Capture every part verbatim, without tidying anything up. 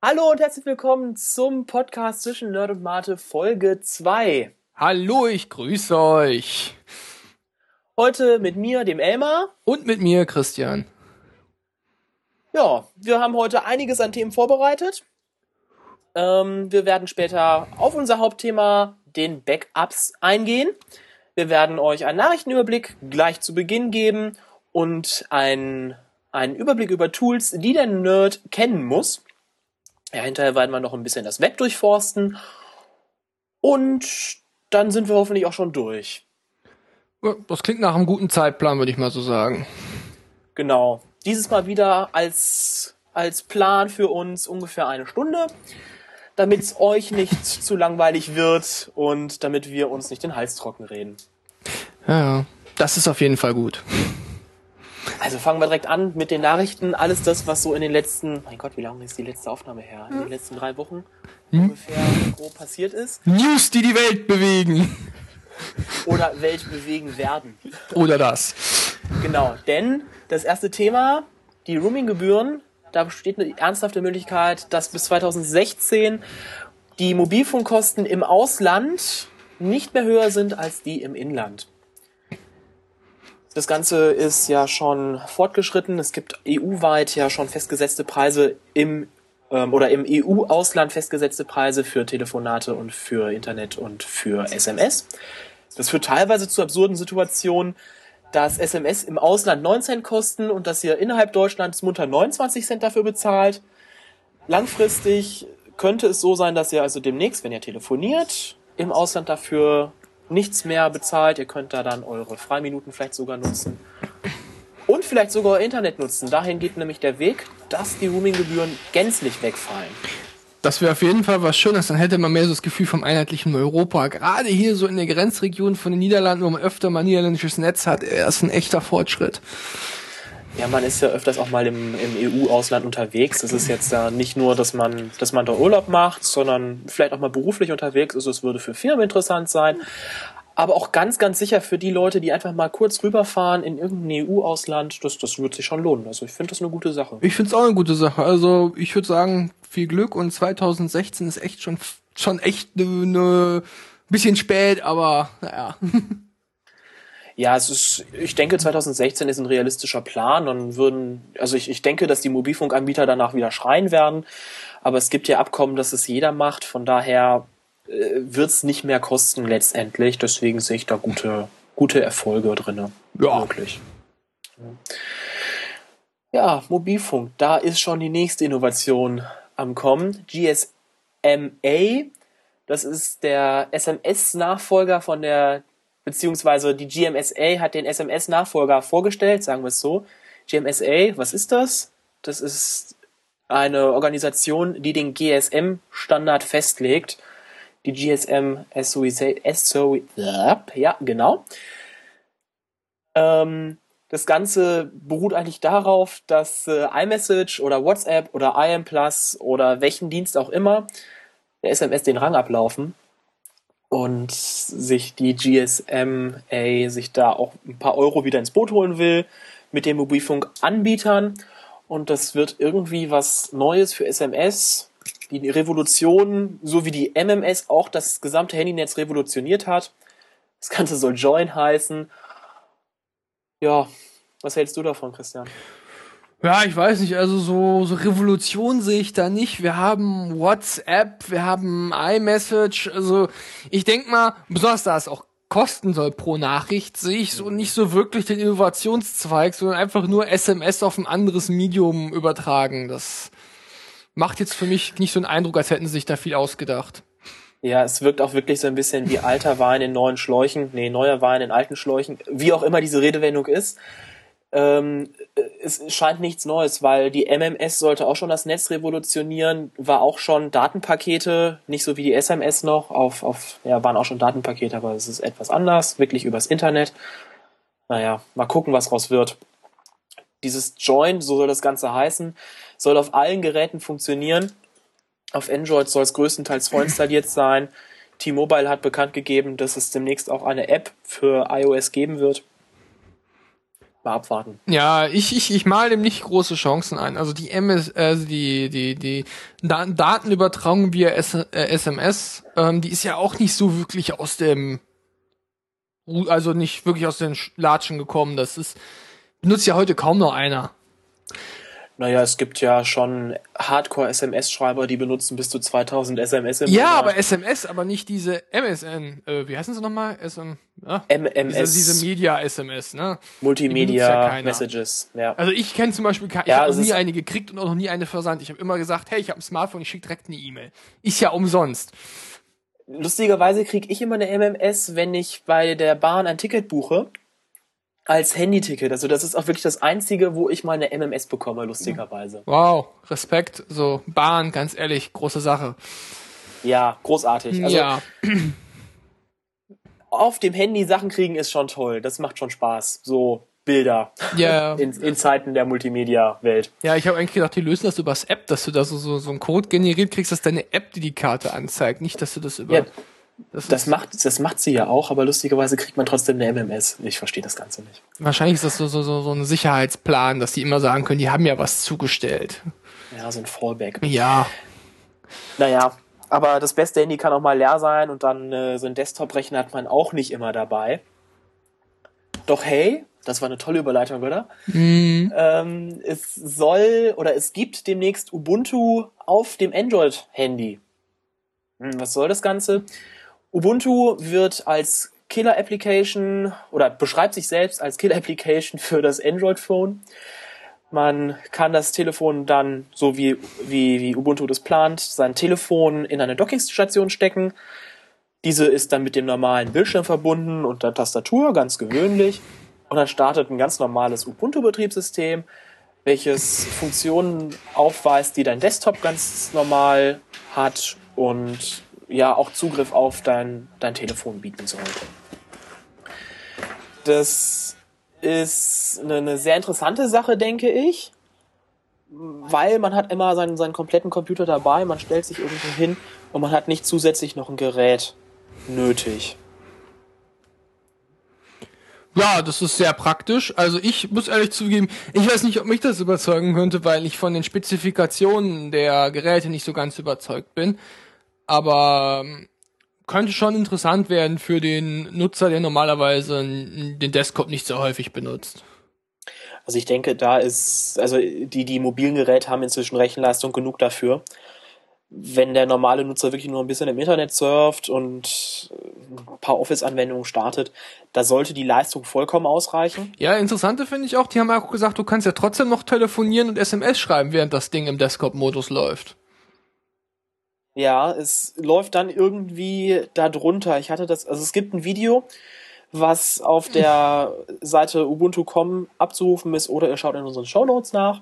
Hallo und herzlich willkommen zum Podcast zwischen Nerd und Mate Folge zwei. Hallo, ich grüße euch. Heute mit mir, dem Elmar. Und mit mir, Christian. Ja, wir haben heute einiges an Themen vorbereitet. Ähm, wir werden später auf unser Hauptthema, den Backups, eingehen. Wir werden euch einen Nachrichtenüberblick gleich zu Beginn geben und einen, einen Überblick über Tools, die der Nerd kennen muss. Ja, hinterher werden wir noch ein bisschen das Web durchforsten und dann sind wir hoffentlich auch schon durch. Das klingt nach einem guten Zeitplan, würde ich mal so sagen. Genau. Dieses Mal wieder als, als Plan für uns ungefähr eine Stunde, damit es euch nicht zu langweilig wird und damit wir uns nicht den Hals trocken reden. Ja, das ist auf jeden Fall gut. Also fangen wir direkt an mit den Nachrichten. Alles das, was so in den letzten, mein Gott, wie lange ist die letzte Aufnahme her? In den letzten drei Wochen hm? ungefähr grob passiert ist. News, die die Welt bewegen. Oder Welt bewegen werden. Oder das. Genau, denn das erste Thema, die Roaming-Gebühren, da besteht eine ernsthafte Möglichkeit, dass bis zweitausendsechzehn die Mobilfunkkosten im Ausland nicht mehr höher sind als die im Inland. Das Ganze ist ja schon fortgeschritten. Es gibt E U-weit ja schon festgesetzte Preise im ähm, oder im E U-Ausland festgesetzte Preise für Telefonate und für Internet und für S M S. Das führt teilweise zu absurden Situationen, dass S M S im Ausland neun Cent kosten und dass ihr innerhalb Deutschlands munter neunundzwanzig Cent dafür bezahlt. Langfristig könnte es so sein, dass ihr also demnächst, wenn ihr telefoniert, im Ausland dafür nichts mehr bezahlt. Ihr könnt da dann eure Freiminuten vielleicht sogar nutzen. Und vielleicht sogar euer Internet nutzen. Dahin geht nämlich der Weg, dass die Roaming-Gebühren gänzlich wegfallen. Das wäre auf jeden Fall was Schönes, dann hätte man mehr so das Gefühl vom einheitlichen Europa. Gerade hier so in der Grenzregion von den Niederlanden, wo man öfter mal niederländisches Netz hat, ist ein echter Fortschritt. Ja, man ist ja öfters auch mal im, im E U-Ausland unterwegs. Es ist jetzt ja nicht nur, dass man, dass man da Urlaub macht, sondern vielleicht auch mal beruflich unterwegs ist. Es würde für Firmen interessant sein. Aber auch ganz, ganz sicher für die Leute, die einfach mal kurz rüberfahren in irgendein E U-Ausland, das, das wird sich schon lohnen. Also ich finde das eine gute Sache. Ich finde es auch eine gute Sache. Also ich würde sagen, viel Glück, und zweitausendsechzehn ist echt schon, schon echt ne, ne bisschen spät, aber naja. Ja, es ist, ich denke, zweitausendsechzehn ist ein realistischer Plan und würden, also ich, ich denke, dass die Mobilfunkanbieter danach wieder schreien werden, aber es gibt ja Abkommen, dass es jeder macht, von daher äh, wird es nicht mehr kosten letztendlich, deswegen sehe ich da gute, gute Erfolge drinne. Ja. Wirklich. Ja, Mobilfunk, da ist schon die nächste Innovation am Kommen. G S M A, das ist der S M S-Nachfolger von der beziehungsweise die G M S A hat den S M S-Nachfolger vorgestellt, sagen wir es so. G M S A, was ist das? Das ist eine Organisation, die den G S M-Standard festlegt. Die G S M S O I, ja, genau. Ähm, das Ganze beruht eigentlich darauf, dass äh, iMessage oder WhatsApp oder I M Plus oder welchen Dienst auch immer der S M S den Rang ablaufen. Und sich die G S M A sich da auch ein paar Euro wieder ins Boot holen will mit den Mobilfunkanbietern. Und das wird irgendwie was Neues für S M S. Die Revolution, so wie die M M S auch das gesamte Handynetz revolutioniert hat. Das Ganze soll Join heißen. Ja, was hältst du davon, Christian? Ja, ich weiß nicht, also so, so Revolution sehe ich da nicht. Wir haben WhatsApp, wir haben iMessage, also ich denke mal, besonders da es auch kosten soll pro Nachricht, sehe ich so nicht so wirklich den Innovationszweig, sondern einfach nur S M S auf ein anderes Medium übertragen. Das macht jetzt für mich nicht so einen Eindruck, als hätten sie sich da viel ausgedacht. Ja, es wirkt auch wirklich so ein bisschen wie alter Wein in neuen Schläuchen, nee, neuer Wein in alten Schläuchen, wie auch immer diese Redewendung ist. Ähm, es scheint nichts Neues, weil die M M S sollte auch schon das Netz revolutionieren, war auch schon Datenpakete, nicht so wie die S M S noch, auf, auf, ja, waren auch schon Datenpakete, aber es ist etwas anders, wirklich übers Internet. Naja, mal gucken, was raus wird. Dieses Join, so soll das Ganze heißen, soll auf allen Geräten funktionieren. Auf Android soll es größtenteils vorinstalliert sein. T-Mobile hat bekannt gegeben, dass es demnächst auch eine App für iOS geben wird. Mal abwarten. Ja, ich, ich, ich mal dem nicht große Chancen ein. Also die M S, also die, die, die Da- Datenübertragung via S, äh, S M S, ähm, die ist ja auch nicht so wirklich aus dem, Ru- also nicht wirklich aus den Sch- Latschen gekommen. Das ist, benutzt ja heute kaum noch einer. Naja, es gibt ja schon Hardcore-S M S-Schreiber, die benutzen bis zu zweitausend S M S im Ja, Monat. aber S M S, aber nicht diese M S N, äh, wie heißen sie nochmal? S M, ja? M M S. Diese, diese Media-S M S, ne? Die Multimedia benutzt ja keiner. Messages. Ja. Also ich kenne zum Beispiel, ke- ich Ja, habe es noch nie ist- eine gekriegt und auch noch nie eine versandt. Ich habe immer gesagt, hey, ich habe ein Smartphone, ich schicke direkt eine E-Mail. Ist ja umsonst. Lustigerweise kriege ich immer eine M M S, wenn ich bei der Bahn ein Ticket buche. Als Handyticket. Also das ist auch wirklich das Einzige, wo ich mal eine M M S bekomme, lustigerweise. Wow, Respekt. So, Bahn, ganz ehrlich, große Sache. Ja, großartig. Also ja, auf dem Handy Sachen kriegen ist schon toll. Das macht schon Spaß. So Bilder. ja. In, in Zeiten der Multimedia-Welt. Ja, ich habe eigentlich gedacht, die lösen das übers App, dass du da so, so, so einen Code generiert kriegst, dass deine App dir die Karte anzeigt. Nicht, dass du das über... Ja, das das ist, macht, das macht sie ja auch, aber lustigerweise kriegt man trotzdem eine M M S. Ich verstehe das Ganze nicht. wahrscheinlich ist das so, so, so, so ein Sicherheitsplan, dass die immer sagen können, die haben ja was zugestellt. Ja, so ein Fallback. Ja. Naja, aber das beste Handy kann auch mal leer sein und dann äh, so ein Desktop-Rechner hat man auch nicht immer dabei. Doch hey, das war eine tolle Überleitung, oder? Mhm. Ähm, es soll oder es gibt demnächst Ubuntu auf dem Android-Handy. Hm, was soll das Ganze? Ubuntu wird als Killer-Application oder beschreibt sich selbst als Killer-Application für das Android-Phone. Man kann das Telefon dann, so wie, wie, wie Ubuntu das plant, sein Telefon in eine Dockingstation stecken. Diese ist dann mit dem normalen Bildschirm verbunden und der Tastatur, ganz gewöhnlich. Und dann startet ein ganz normales Ubuntu-Betriebssystem, welches Funktionen aufweist, die dein Desktop ganz normal hat und ja auch Zugriff auf dein, dein Telefon bieten sollte. Das ist eine, eine sehr interessante Sache, denke ich, weil man hat immer seinen, seinen kompletten Computer dabei, man stellt sich irgendwo hin und man hat nicht zusätzlich noch ein Gerät nötig. Ja, das ist sehr praktisch. Also ich muss ehrlich zugeben, ich weiß nicht, ob mich das überzeugen könnte, weil ich von den Spezifikationen der Geräte nicht so ganz überzeugt bin. Aber ähm, könnte schon interessant werden für den Nutzer, der normalerweise n- den Desktop nicht so häufig benutzt. Also ich denke, da ist, also die, die mobilen Geräte haben inzwischen Rechenleistung genug dafür. Wenn der normale Nutzer wirklich nur ein bisschen im Internet surft und ein paar Office-Anwendungen startet, da sollte die Leistung vollkommen ausreichen. Ja, interessante finde ich auch, die haben auch gesagt, du kannst ja trotzdem noch telefonieren und S M S schreiben, während das Ding im Desktop-Modus läuft. Ja, es läuft dann irgendwie da drunter. Ich hatte das, also es gibt ein Video, was auf der Seite ubuntu punkt com abzurufen ist, oder ihr schaut in unseren Shownotes nach.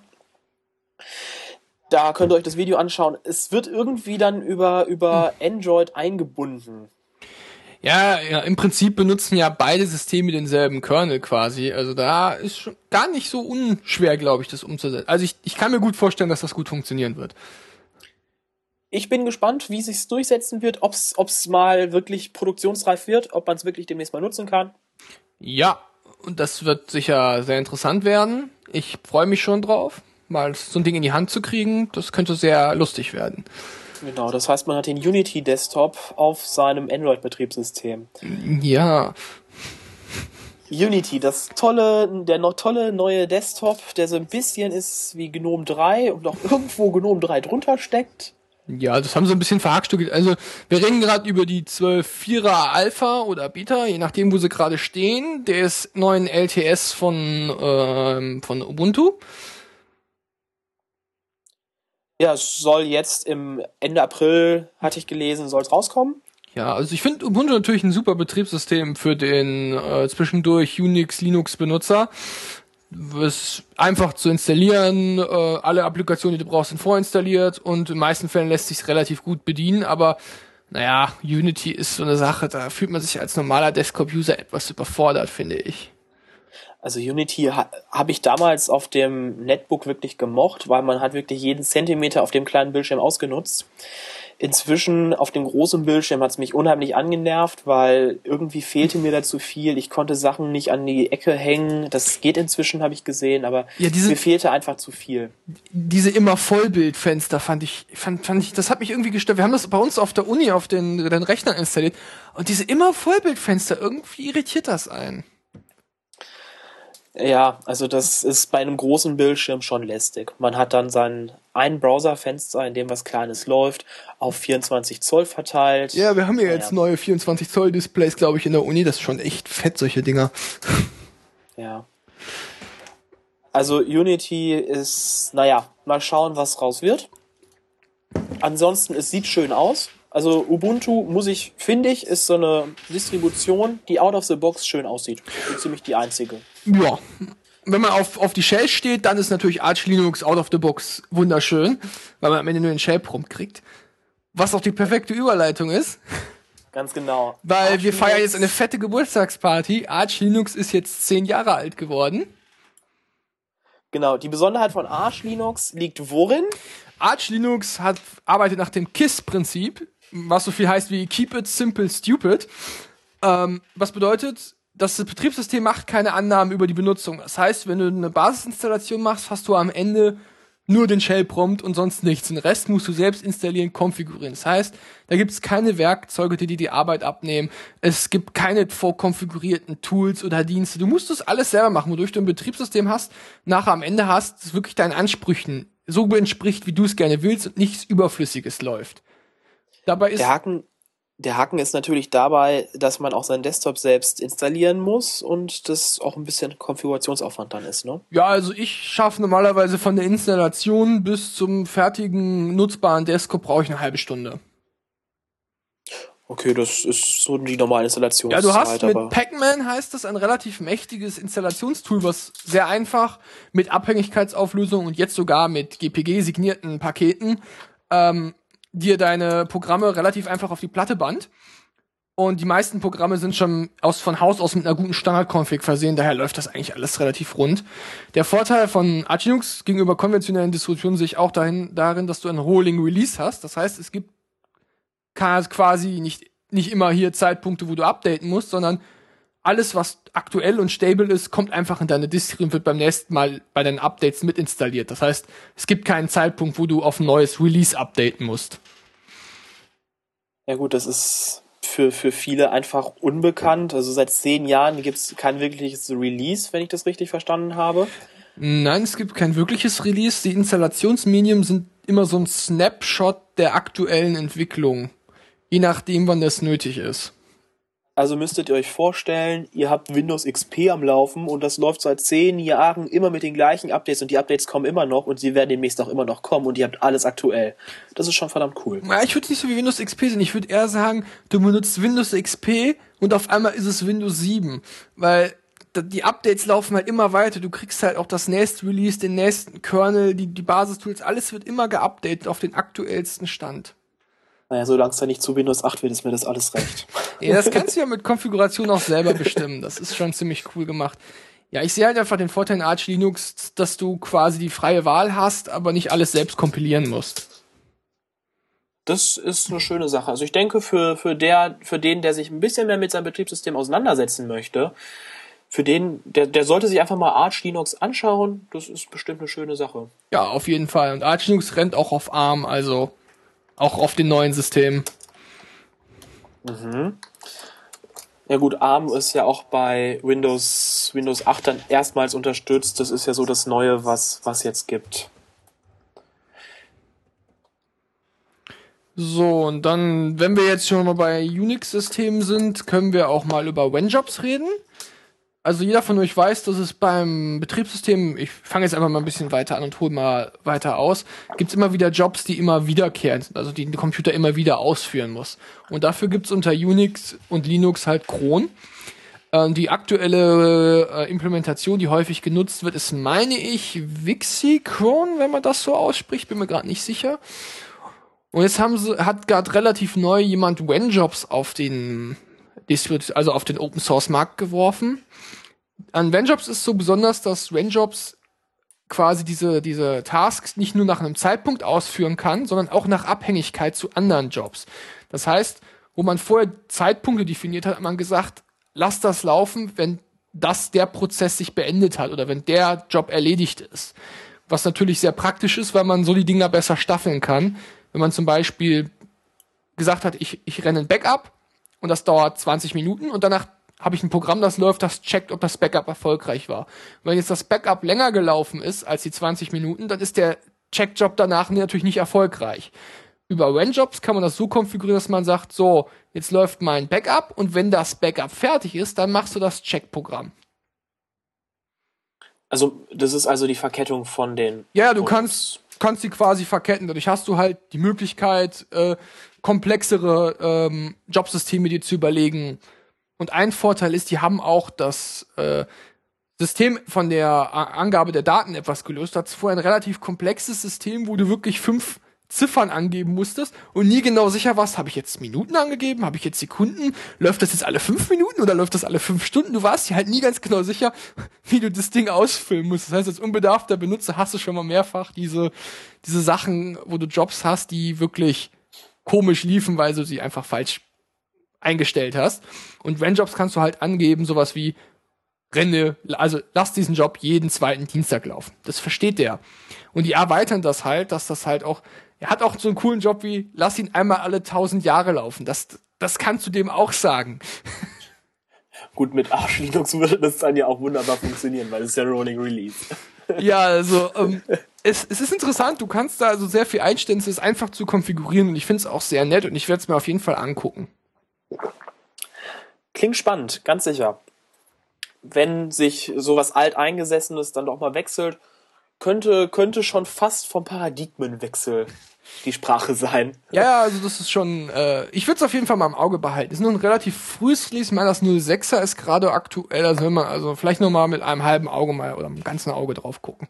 Da könnt ihr euch das Video anschauen. Es wird irgendwie dann über, über Android eingebunden. Ja, ja, im Prinzip benutzen ja beide Systeme denselben Kernel quasi. Also da ist schon gar nicht so unschwer, glaube ich, das umzusetzen. Also ich, ich kann mir gut vorstellen, dass das gut funktionieren wird. Ich bin gespannt, wie es sich durchsetzen wird, ob es mal wirklich produktionsreif wird, ob man es wirklich demnächst mal nutzen kann. Ja, und das wird sicher sehr interessant werden. Ich freue mich schon drauf, mal so ein Ding in die Hand zu kriegen. Das könnte sehr lustig werden. Genau, das heißt, man hat den Unity-Desktop auf seinem Android-Betriebssystem. Ja. Unity, das tolle, der noch tolle neue Desktop, der so ein bisschen ist wie GNOME drei und auch irgendwo GNOME drei drunter steckt. Ja, das haben sie ein bisschen verhackstückelt. Also, wir reden gerade über die zwölf Punkt vierer Alpha oder Beta, je nachdem, wo sie gerade stehen, des neuen L T S von, ähm, von Ubuntu. Ja, es soll jetzt im Ende April, hatte ich gelesen, soll es rauskommen. Ja, also ich finde Ubuntu natürlich ein super Betriebssystem für den äh, zwischendurch Unix-Linux-Benutzer. Ist einfach zu installieren, äh, alle Applikationen, die du brauchst, sind vorinstalliert und in den meisten Fällen lässt sich relativ gut bedienen, aber naja, Unity ist so eine Sache, da fühlt man sich als normaler Desktop-User etwas überfordert, finde ich. Also Unity ha- habe ich damals auf dem Netbook wirklich gemocht, weil man hat wirklich jeden Zentimeter auf dem kleinen Bildschirm ausgenutzt. Inzwischen auf dem großen Bildschirm hat es mich unheimlich angenervt, weil irgendwie fehlte mir da zu viel. Ich konnte Sachen nicht an die Ecke hängen. Das geht inzwischen, habe ich gesehen, aber Ja, diese- mir fehlte einfach zu viel. Diese immer Vollbildfenster fand ich, fand, fand ich, das hat mich irgendwie gestört. Wir haben das bei uns auf der Uni auf den, den Rechnern installiert. Und diese immer Vollbildfenster, irgendwie irritiert das einen. Ja, also das ist bei einem großen Bildschirm schon lästig. Man hat dann sein ein Browserfenster, in dem was Kleines läuft, auf vierundzwanzig Zoll verteilt. Ja, wir haben ja Naja. jetzt neue vierundzwanzig Zoll Displays, glaube ich, in der Uni. Das ist schon echt fett, solche Dinger. Ja. Also Unity ist, naja, mal schauen, was raus wird. Ansonsten, es sieht schön aus. Also Ubuntu, muss ich, finde ich, ist so eine Distribution, die out of the box schön aussieht. So ziemlich die einzige. Ja. Wenn man auf, auf die Shell steht, dann ist natürlich Arch Linux out of the box wunderschön, weil man am Ende nur den Shell-Prompt kriegt. Was auch die perfekte Überleitung ist, Ganz genau. weil Arch wir feiern Linux- jetzt eine fette Geburtstagsparty. Arch Linux ist jetzt zehn Jahre alt geworden. Genau, die Besonderheit von Arch Linux liegt worin? Arch Linux hat, arbeitet nach dem KISS-Prinzip, was so viel heißt wie Keep it simple stupid. Ähm, was bedeutet, das Betriebssystem macht keine Annahmen über die Benutzung. Das heißt, wenn du eine Basisinstallation machst, hast du am Ende nur den Shell-Prompt und sonst nichts. Den Rest musst du selbst installieren, konfigurieren. Das heißt, da gibt es keine Werkzeuge, die dir die Arbeit abnehmen. Es gibt keine vorkonfigurierten Tools oder Dienste. Du musst das alles selber machen, wodurch du ein Betriebssystem hast, nachher am Ende hast, das wirklich deinen Ansprüchen so entspricht, wie du es gerne willst und nichts Überflüssiges läuft. Dabei ist Der Haken, der Haken ist natürlich dabei, dass man auch seinen Desktop selbst installieren muss und das auch ein bisschen Konfigurationsaufwand dann ist, ne? Ja, also ich schaffe normalerweise von der Installation bis zum fertigen, nutzbaren Desktop brauche ich eine halbe Stunde. Okay, das ist so die normale Ja, Installationszeit. du hast mit aber Pacman, heißt das, ein relativ mächtiges Installationstool, was sehr einfach mit Abhängigkeitsauflösung und jetzt sogar mit G P G-signierten Paketen ähm, dir deine Programme relativ einfach auf die Platte bandt. Und die meisten Programme sind schon aus, von Haus aus mit einer guten Standard-Config versehen, daher läuft das eigentlich alles relativ rund. Der Vorteil von Arch Linux gegenüber konventionellen Distributionen sehe ich auch dahin, darin, dass du einen Rolling Release hast. Das heißt, es gibt ka- quasi nicht, nicht immer hier Zeitpunkte, wo du updaten musst, sondern alles, was aktuell und stable ist, kommt einfach in deine Distri und wird beim nächsten Mal bei deinen Updates mit installiert. Das heißt, es gibt keinen Zeitpunkt, wo du auf ein neues Release updaten musst. ja gut, das ist für, für viele einfach unbekannt. Also seit zehn Jahren gibt es kein wirkliches Release, wenn ich das richtig verstanden habe. Nein, es gibt kein wirkliches Release. Die Installationsmedium sind immer so ein Snapshot der aktuellen Entwicklung. Je nachdem, wann das nötig ist. Also müsstet ihr euch vorstellen, ihr habt Windows X P am Laufen und das läuft seit zehn Jahren immer mit den gleichen Updates und die Updates kommen immer noch und sie werden demnächst auch immer noch kommen und ihr habt alles aktuell. Das ist schon verdammt cool. Ja, ich würde nicht so wie Windows X P sehen. Ich würde eher sagen, du benutzt Windows X P und auf einmal ist es Windows sieben. Weil d- die Updates laufen halt immer weiter. Du kriegst halt auch das nächste Release, den nächsten Kernel, die, die Basistools. Alles wird immer geupdatet auf den aktuellsten Stand. Naja, solange es dann nicht zu Windows acht wird, ist mir das alles recht. Ja, das kannst du ja mit Konfiguration auch selber bestimmen. Das ist schon ziemlich cool gemacht. Ja, ich sehe halt einfach den Vorteil in Arch Linux, dass du quasi die freie Wahl hast, aber nicht alles selbst kompilieren musst. Das ist eine schöne Sache. Also ich denke, für, für, der, für den, der sich ein bisschen mehr mit seinem Betriebssystem auseinandersetzen möchte, für den, der, der sollte sich einfach mal Arch Linux anschauen. Das ist bestimmt eine schöne Sache. Ja, auf jeden Fall. Und Arch Linux rennt auch auf ARM, also auch auf den neuen Systemen. Mhm. Ja gut, ARM ist ja auch bei Windows, Windows acht dann erstmals unterstützt. Das ist ja so das Neue, was was jetzt gibt. So, und dann, wenn wir jetzt schon mal bei Unix-Systemen sind, können wir auch mal über WhenJobs reden. Also jeder von euch weiß, dass es beim Betriebssystem, ich fange jetzt einfach mal ein bisschen weiter an und hole mal weiter aus, gibt's immer wieder Jobs, die immer wiederkehrend sind, also die der Computer immer wieder ausführen muss. Und dafür gibt's unter Unix und Linux halt Cron. Ähm, die aktuelle äh, Implementation, die häufig genutzt wird, ist, meine ich, Wixi-Cron, wenn man das so ausspricht, bin mir gerade nicht sicher. Und jetzt haben sie, hat gerade relativ neu jemand WhenJobs auf den, also auf den Open Source Markt geworfen. an Venjobs ist so besonders, dass Venjobs quasi diese, diese Tasks nicht nur nach einem Zeitpunkt ausführen kann, sondern auch nach Abhängigkeit zu anderen Jobs. Das heißt, wo man vorher Zeitpunkte definiert hat, hat man gesagt, lass das laufen, wenn das der Prozess sich beendet hat oder wenn der Job erledigt ist. Was natürlich sehr praktisch ist, weil man so die Dinger besser staffeln kann. Wenn man zum Beispiel gesagt hat, ich, ich renne ein Backup und das dauert zwanzig Minuten und danach habe ich ein Programm, das läuft, das checkt, ob das Backup erfolgreich war. Wenn jetzt das Backup länger gelaufen ist als die zwanzig Minuten, dann ist der Checkjob danach natürlich nicht erfolgreich. Über Venjobs kann man das so konfigurieren, dass man sagt, so, jetzt läuft mein Backup und wenn das Backup fertig ist, dann machst du das Checkprogramm. Also, das ist also die Verkettung von den... Ja, du kannst, kannst die quasi verketten. Dadurch hast du halt die Möglichkeit, äh, komplexere ähm, Jobsysteme dir zu überlegen. Und ein Vorteil ist, die haben auch das äh, System von der A- Angabe der Daten etwas gelöst. Das ist vorher ein relativ komplexes System, wo du wirklich fünf Ziffern angeben musstest und nie genau sicher warst, habe ich jetzt Minuten angegeben, habe ich jetzt Sekunden, läuft das jetzt alle fünf Minuten oder läuft das alle fünf Stunden? Du warst dir halt nie ganz genau sicher, wie du das Ding ausfüllen musst. Das heißt, als unbedarfter Benutzer hast du schon mal mehrfach diese, diese Sachen, wo du Jobs hast, die wirklich komisch liefen, weil du sie einfach falsch eingestellt hast. Und Venjobs kannst du halt angeben, sowas wie renne, also lass diesen Job jeden zweiten Dienstag laufen. Das versteht der. Und die erweitern das halt, dass das halt auch, er hat auch so einen coolen Job wie, lass ihn einmal alle tausend Jahre laufen. Das, das kannst du dem auch sagen. Gut, mit Arch Linux würde das dann ja auch wunderbar funktionieren, weil es ist ja Rolling Release. Ja, also, ähm, es, es ist interessant, du kannst da also sehr viel einstellen, es ist einfach zu konfigurieren und ich finde es auch sehr nett und ich werde es mir auf jeden Fall angucken. Klingt spannend, ganz sicher. Wenn sich sowas Alteingesessenes dann doch mal wechselt, könnte, könnte schon fast vom Paradigmenwechsel die Sprache sein. Ja, also das ist schon, äh, ich würde es auf jeden Fall mal im Auge behalten. Ist nur ein relativ frühes Release, ich meine, das null sechser ist gerade aktuell, also wenn man, also vielleicht noch mal mit einem halben Auge mal oder einem ganzen Auge drauf gucken.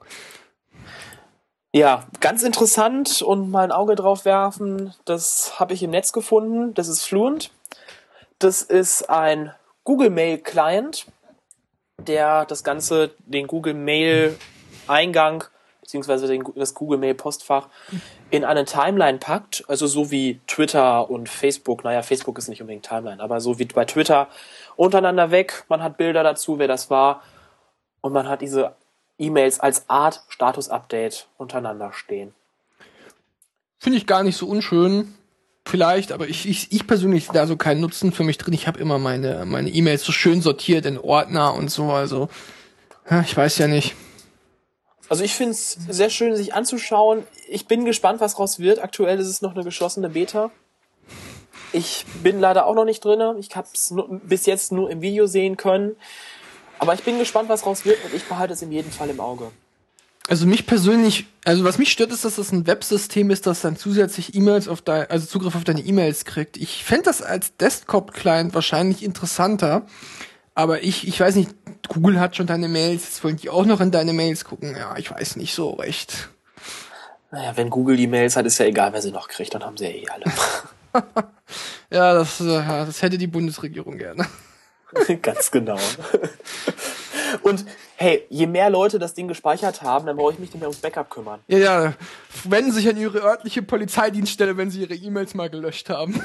Ja, ganz interessant und mal ein Auge drauf werfen, das habe ich im Netz gefunden, das ist Fluent. Das ist ein Google Mail Client, der das Ganze, den Google Mail Eingang beziehungsweise den, das Google Mail Postfach in eine Timeline packt, also so wie Twitter und Facebook, naja, Facebook ist nicht unbedingt Timeline, aber so wie bei Twitter untereinander weg, man hat Bilder dazu, wer das war und man hat diese E-Mails als Art Status-Update untereinander stehen. Finde ich gar nicht so unschön, vielleicht, aber ich, ich, ich persönlich sehe da so keinen Nutzen für mich drin. Ich habe immer meine meine E-Mails so schön sortiert in Ordner und so, also ja, ich weiß ja nicht. Also ich finde es sehr schön, sich anzuschauen. Ich bin gespannt, was raus wird. Aktuell ist es noch eine geschlossene Beta. Ich bin leider auch noch nicht drin. Ich habe es bis jetzt nur im Video sehen können. Aber ich bin gespannt, was raus wird und ich behalte es in jedem Fall im Auge. Also mich persönlich, also was mich stört, ist, dass das ein Websystem ist, das dann zusätzlich E-Mails auf dein, also Zugriff auf deine E-Mails kriegt. Ich fände das als Desktop-Client wahrscheinlich interessanter. Aber ich, ich weiß nicht, Google hat schon deine Mails, jetzt wollen die auch noch in deine Mails gucken. Ja, ich weiß nicht so recht. Naja, wenn Google die Mails hat, ist ja egal, wer sie noch kriegt, dann haben sie ja eh alle. Ja, das, das hätte die Bundesregierung gerne. Ganz genau. Und hey, je mehr Leute das Ding gespeichert haben, dann brauche ich mich nicht mehr ums Backup kümmern. Ja, ja, wenden sich an ihre örtliche Polizeidienststelle, wenn sie ihre E-Mails mal gelöscht haben.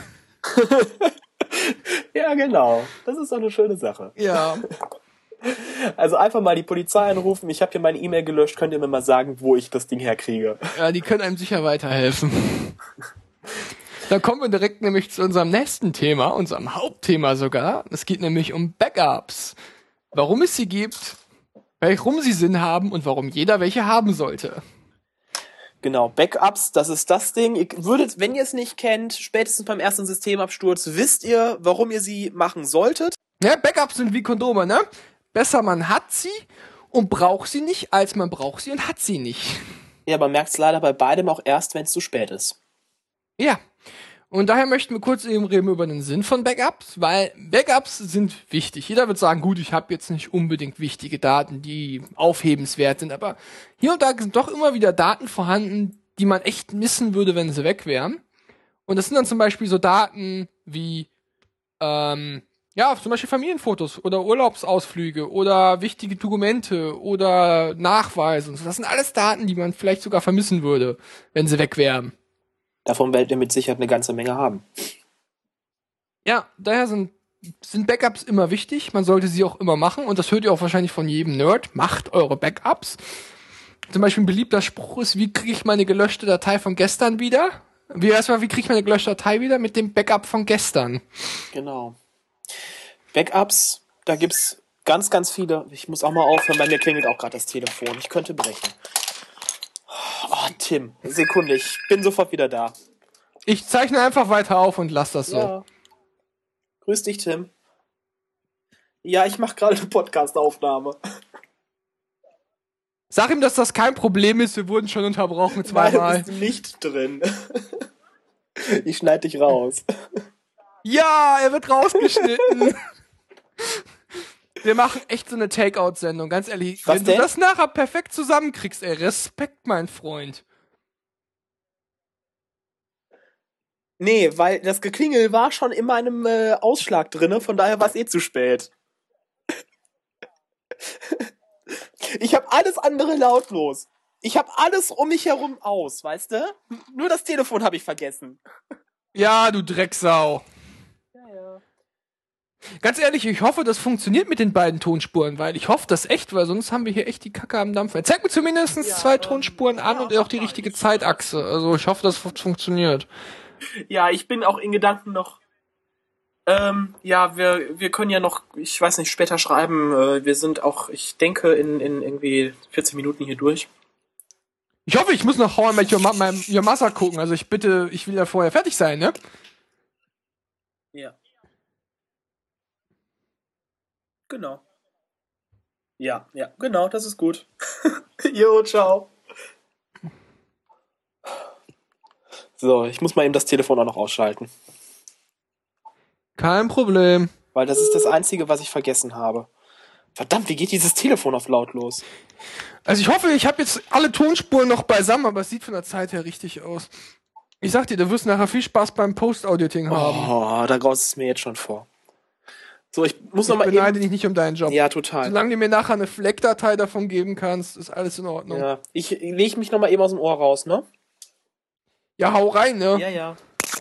Ja, genau. Das ist doch eine schöne Sache. Ja. Also einfach mal die Polizei anrufen, ich habe hier meine E-Mail gelöscht, könnt ihr mir mal sagen, wo ich das Ding herkriege? Ja, die können einem sicher weiterhelfen. Dann kommen wir direkt nämlich zu unserem nächsten Thema, unserem Hauptthema sogar. Es geht nämlich um Backups. Warum es sie gibt, warum sie Sinn haben und warum jeder welche haben sollte. Genau, Backups, das ist das Ding. Ihr würdet, wenn ihr es nicht kennt, spätestens beim ersten Systemabsturz, wisst ihr, warum ihr sie machen solltet. Ja, Backups sind wie Kondome, ne? Besser man hat sie und braucht sie nicht, als man braucht sie und hat sie nicht. Ja, man merkt es leider bei beidem auch erst, wenn es zu spät ist. Ja, und daher möchten wir kurz eben reden über den Sinn von Backups, weil Backups sind wichtig. Jeder wird sagen, gut, ich habe jetzt nicht unbedingt wichtige Daten, die aufhebenswert sind, aber hier und da sind doch immer wieder Daten vorhanden, die man echt missen würde, wenn sie weg wären. Und das sind dann zum Beispiel so Daten wie ähm, Ja, zum Beispiel Familienfotos oder Urlaubsausflüge oder wichtige Dokumente oder Nachweise und so. Das sind alles Daten, die man vielleicht sogar vermissen würde, wenn sie weg wären. Davon werdet ihr mit Sicherheit eine ganze Menge haben. Ja, daher sind, sind Backups immer wichtig. Man sollte sie auch immer machen. Und das hört ihr auch wahrscheinlich von jedem Nerd. Macht eure Backups. Zum Beispiel ein beliebter Spruch ist, wie kriege ich meine gelöschte Datei von gestern wieder? Wie erstmal, wie kriege ich meine gelöschte Datei wieder? Mit dem Backup von gestern. Genau. Backups, da gibt's ganz, ganz viele. Ich muss auch mal aufhören, bei mir klingelt auch gerade das Telefon. Ich könnte brechen. Oh, Tim, Sekunde, ich bin sofort wieder da. Ich zeichne einfach weiter auf und lass das so. Ja. Grüß dich, Tim. Ja, ich mache gerade eine Podcast-Aufnahme. Sag ihm, dass das kein Problem ist, wir wurden schon unterbrochen zweimal. Nein, du bist nicht drin. Ich schneide dich raus. Ja, er wird rausgeschnitten. Wir machen echt so eine Takeout-Sendung, ganz ehrlich. Was wenn denn? du das nachher perfekt zusammenkriegst, ey, Respekt, mein Freund. Nee, weil das Geklingel war schon in meinem äh, Ausschlag drinne, von daher war es eh zu spät. Ich habe alles andere lautlos. Ich habe alles um mich herum aus, weißt du? Nur das Telefon habe ich vergessen. Ja, du Drecksau. Ja, ja. Ganz ehrlich, ich hoffe, das funktioniert mit den beiden Tonspuren, weil ich hoffe das echt, weil sonst haben wir hier echt die Kacke am Dampfen. Zeig mir zumindest Ja, zwei ähm, Tonspuren an ja, und auch die richtige Zeitachse. Also ich hoffe, das funktioniert. Ja, ich bin auch in Gedanken noch. Ähm, ja, wir, wir können ja noch, ich weiß nicht, später schreiben. Äh, wir sind auch, ich denke, in, in irgendwie vierzehn Minuten hier durch. Ich hoffe, ich muss noch How I Met Your, Ma- mein, Your Mother gucken. Also ich bitte, ich will ja vorher fertig sein, ne? Ja. Genau. Ja, ja, genau, das ist gut. Jo, ciao. So, ich muss mal eben das Telefon auch noch ausschalten. Kein Problem. Weil das ist das Einzige, was ich vergessen habe. Verdammt, wie geht dieses Telefon auf lautlos? Also ich hoffe, ich habe jetzt alle Tonspuren noch beisammen, aber es sieht von der Zeit her richtig aus. Ich sag dir, du wirst nachher viel Spaß beim Post-Auditing haben. Oh, da graust es mir jetzt schon vor. So, ich muss Ich noch mal beneide eben... dich nicht um deinen Job. Ja, total. Solange du mir nachher eine Fleckdatei davon geben kannst, ist alles in Ordnung. Ja, Ja, ich lege mich noch mal eben aus dem Ohr raus, ne? ja hau rein, ne? Ja, ja.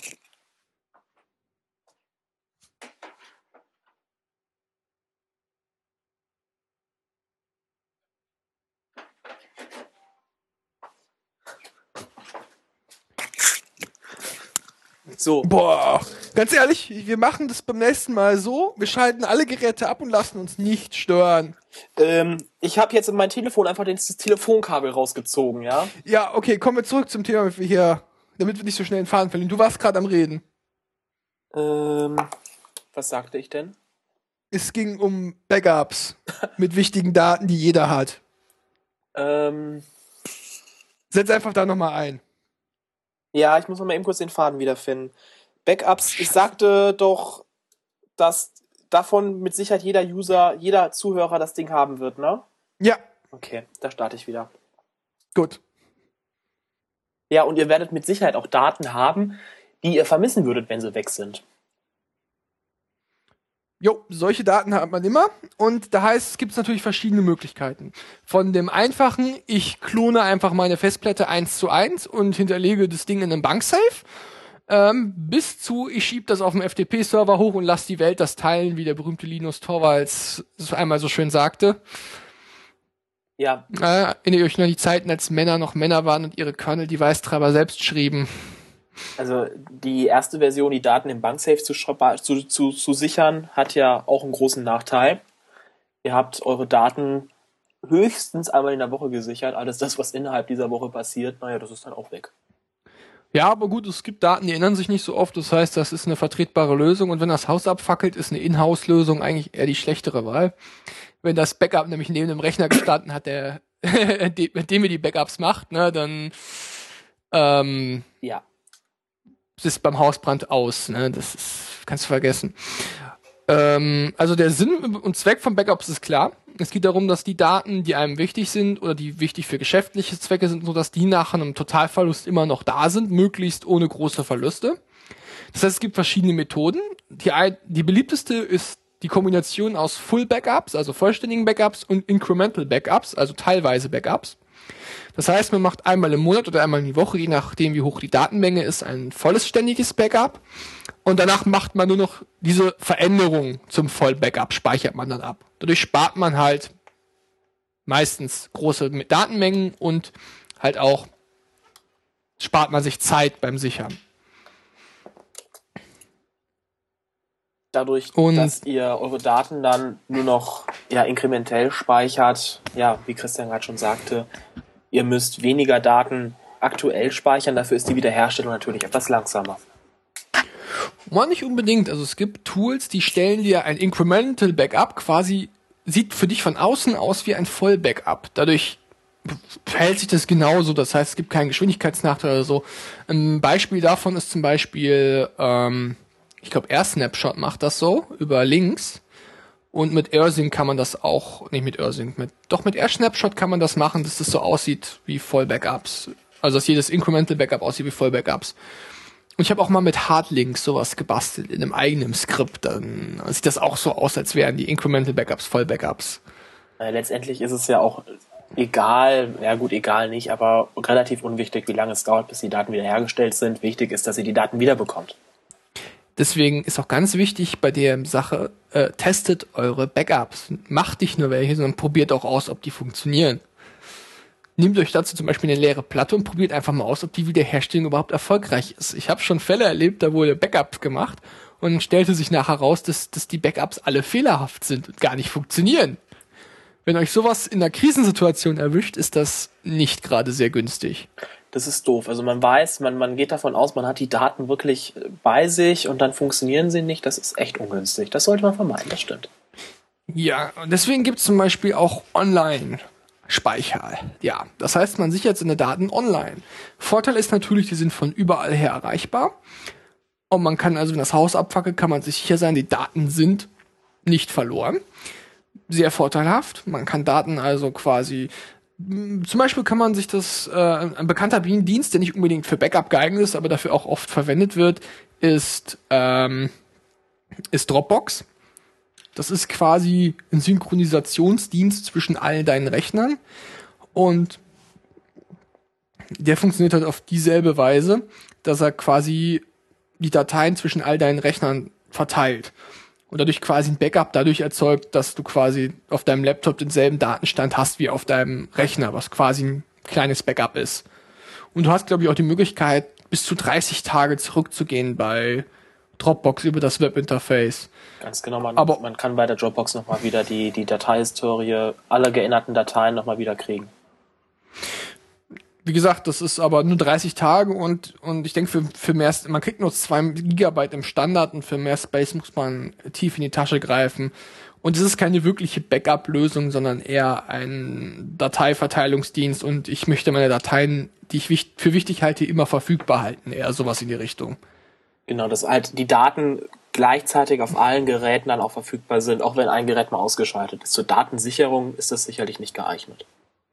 So. Boah, ganz ehrlich, wir machen das beim nächsten Mal so, wir schalten alle Geräte ab und lassen uns nicht stören. Ähm, ich habe jetzt in mein Telefon einfach das Telefonkabel rausgezogen, ja? Ja, okay, kommen wir zurück zum Thema, damit wir hier, damit wir nicht so schnell den Faden verlieren. Du warst gerade am Reden. Ähm, was sagte ich denn? Es ging um Backups mit wichtigen Daten, die jeder hat. Ähm, Setz einfach da nochmal ein. ja, ich muss noch mal eben kurz den Faden wiederfinden. Backups, ich sagte doch, dass davon mit Sicherheit jeder User, jeder Zuhörer das Ding haben wird, ne? Ja, Okay, da starte ich wieder. gut. Ja, und ihr werdet mit Sicherheit auch Daten haben, die ihr vermissen würdet, wenn sie weg sind. Jo, solche Daten hat man immer. Und da heißt, es gibt natürlich verschiedene Möglichkeiten. Von dem einfachen, ich klone einfach meine Festplatte eins zu eins und hinterlege das Ding in einem Banksafe, ähm, bis zu, ich schiebe das auf dem F T P-Server hoch und lasse die Welt das teilen, wie der berühmte Linus Torvalds es einmal so schön sagte. Ja, Äh, erinnert ihr euch noch an die Zeiten, als Männer noch Männer waren und ihre Kernel-Device-Treiber selbst schrieben? also die erste Version, die Daten im Banksafe zu, schra- zu, zu, zu sichern, hat ja auch einen großen Nachteil. Ihr habt eure Daten höchstens einmal in der Woche gesichert. Alles das, was innerhalb dieser Woche passiert, naja, das ist dann auch weg. Ja, aber gut, es gibt Daten, die ändern sich nicht so oft. Das heißt, das ist eine vertretbare Lösung. Und wenn das Haus abfackelt, ist eine Inhouse-Lösung eigentlich eher die schlechtere Wahl. Wenn das Backup nämlich neben dem Rechner gestanden hat, der mit dem ihr die Backups macht, ne, dann ähm, Ja. ist beim Hausbrand aus. Ne? Das ist, kannst du vergessen. Ähm, also der Sinn und Zweck von Backups ist klar. Es geht darum, dass die Daten, die einem wichtig sind oder die wichtig für geschäftliche Zwecke sind, so dass die nach einem Totalverlust immer noch da sind, möglichst ohne große Verluste. Das heißt, es gibt verschiedene Methoden. Die, ein, die beliebteste ist die Kombination aus Full Backups, also vollständigen Backups und Incremental Backups, also teilweise Backups. Das heißt, man macht einmal im Monat oder einmal in die Woche, je nachdem wie hoch die Datenmenge ist, ein volles ständiges Backup. Und danach macht man nur noch diese Veränderung zum Voll-Backup, speichert man dann ab. Dadurch spart man halt meistens große Datenmengen und halt auch spart man sich Zeit beim Sichern. Dadurch, und dass ihr eure Daten dann nur noch ja, inkrementell speichert, ja, wie Christian gerade schon sagte, ihr müsst weniger Daten aktuell speichern, dafür ist die Wiederherstellung natürlich etwas langsamer. Man nicht unbedingt, also es gibt Tools, die stellen dir ein Incremental Backup quasi, sieht für dich von außen aus wie ein Voll-Backup. Dadurch verhält sich das genauso, das heißt, es gibt keinen Geschwindigkeitsnachteil oder so. Ein Beispiel davon ist zum Beispiel, ähm, ich glaube, AirSnapshot macht das so, über Links. Und mit AirSync kann man das auch, nicht mit AirSync, mit, doch mit AirSnapshot kann man das machen, dass das so aussieht wie Voll-Backups. Also, dass jedes Incremental Backup aussieht wie Voll-Backups. Und ich habe auch mal mit Hardlinks sowas gebastelt in einem eigenen Skript. Dann sieht das auch so aus, als wären die Incremental Backups Voll-Backups. Äh, letztendlich ist es ja auch egal, ja gut, egal nicht, aber relativ unwichtig, wie lange es dauert, bis die Daten wiederhergestellt sind. Wichtig ist, dass ihr die Daten wiederbekommt. Deswegen ist auch ganz wichtig bei der Sache, äh, testet eure Backups. Macht nicht nur welche, sondern probiert auch aus, ob die funktionieren. Nehmt euch dazu zum Beispiel eine leere Platte und probiert einfach mal aus, ob die Wiederherstellung überhaupt erfolgreich ist. Ich habe schon Fälle erlebt, da wurde Backups gemacht und dann stellte sich nachher raus, dass, dass die Backups alle fehlerhaft sind und gar nicht funktionieren. Wenn euch sowas in einer Krisensituation erwischt, ist das nicht gerade sehr günstig. Das ist doof. Also man weiß, man, man geht davon aus, man hat die Daten wirklich bei sich und dann funktionieren sie nicht. Das ist echt ungünstig. Das sollte man vermeiden, das stimmt. Ja, und deswegen gibt es zum Beispiel auch Online-Speicher. Ja, das heißt, man sichert seine Daten online. Vorteil ist natürlich, die sind von überall her erreichbar. Und man kann also, wenn das Haus abfackelt, kann man sich sicher sein, die Daten sind nicht verloren. Sehr vorteilhaft. Man kann Daten also quasi, zum Beispiel kann man sich das, äh, ein bekannter Dienst, der nicht unbedingt für Backup geeignet ist, aber dafür auch oft verwendet wird, ist, ähm, ist Dropbox. Das ist quasi ein Synchronisationsdienst zwischen all deinen Rechnern und der funktioniert halt auf dieselbe Weise, dass er quasi die Dateien zwischen all deinen Rechnern verteilt. Und dadurch quasi ein Backup dadurch erzeugt, dass du quasi auf deinem Laptop denselben Datenstand hast wie auf deinem Rechner, was quasi ein kleines Backup ist. Und du hast, glaube ich, auch die Möglichkeit, bis zu dreißig Tage zurückzugehen bei Dropbox über das Webinterface. Ganz genau, man, Aber man kann bei der Dropbox nochmal wieder die, die Dateihistorie aller geänderten Dateien nochmal wieder kriegen. Wie gesagt, das ist aber nur dreißig Tage und, und ich denke, für, für mehr, man kriegt nur zwei Gigabyte im Standard und für mehr Space muss man tief in die Tasche greifen. Und es ist keine wirkliche Backup-Lösung, sondern eher ein Dateiverteilungsdienst und ich möchte meine Dateien, die ich wichtig, für wichtig halte, immer verfügbar halten. Eher sowas in die Richtung. Genau, dass halt die Daten gleichzeitig auf allen Geräten dann auch verfügbar sind, auch wenn ein Gerät mal ausgeschaltet ist. Zur Datensicherung ist das sicherlich nicht geeignet.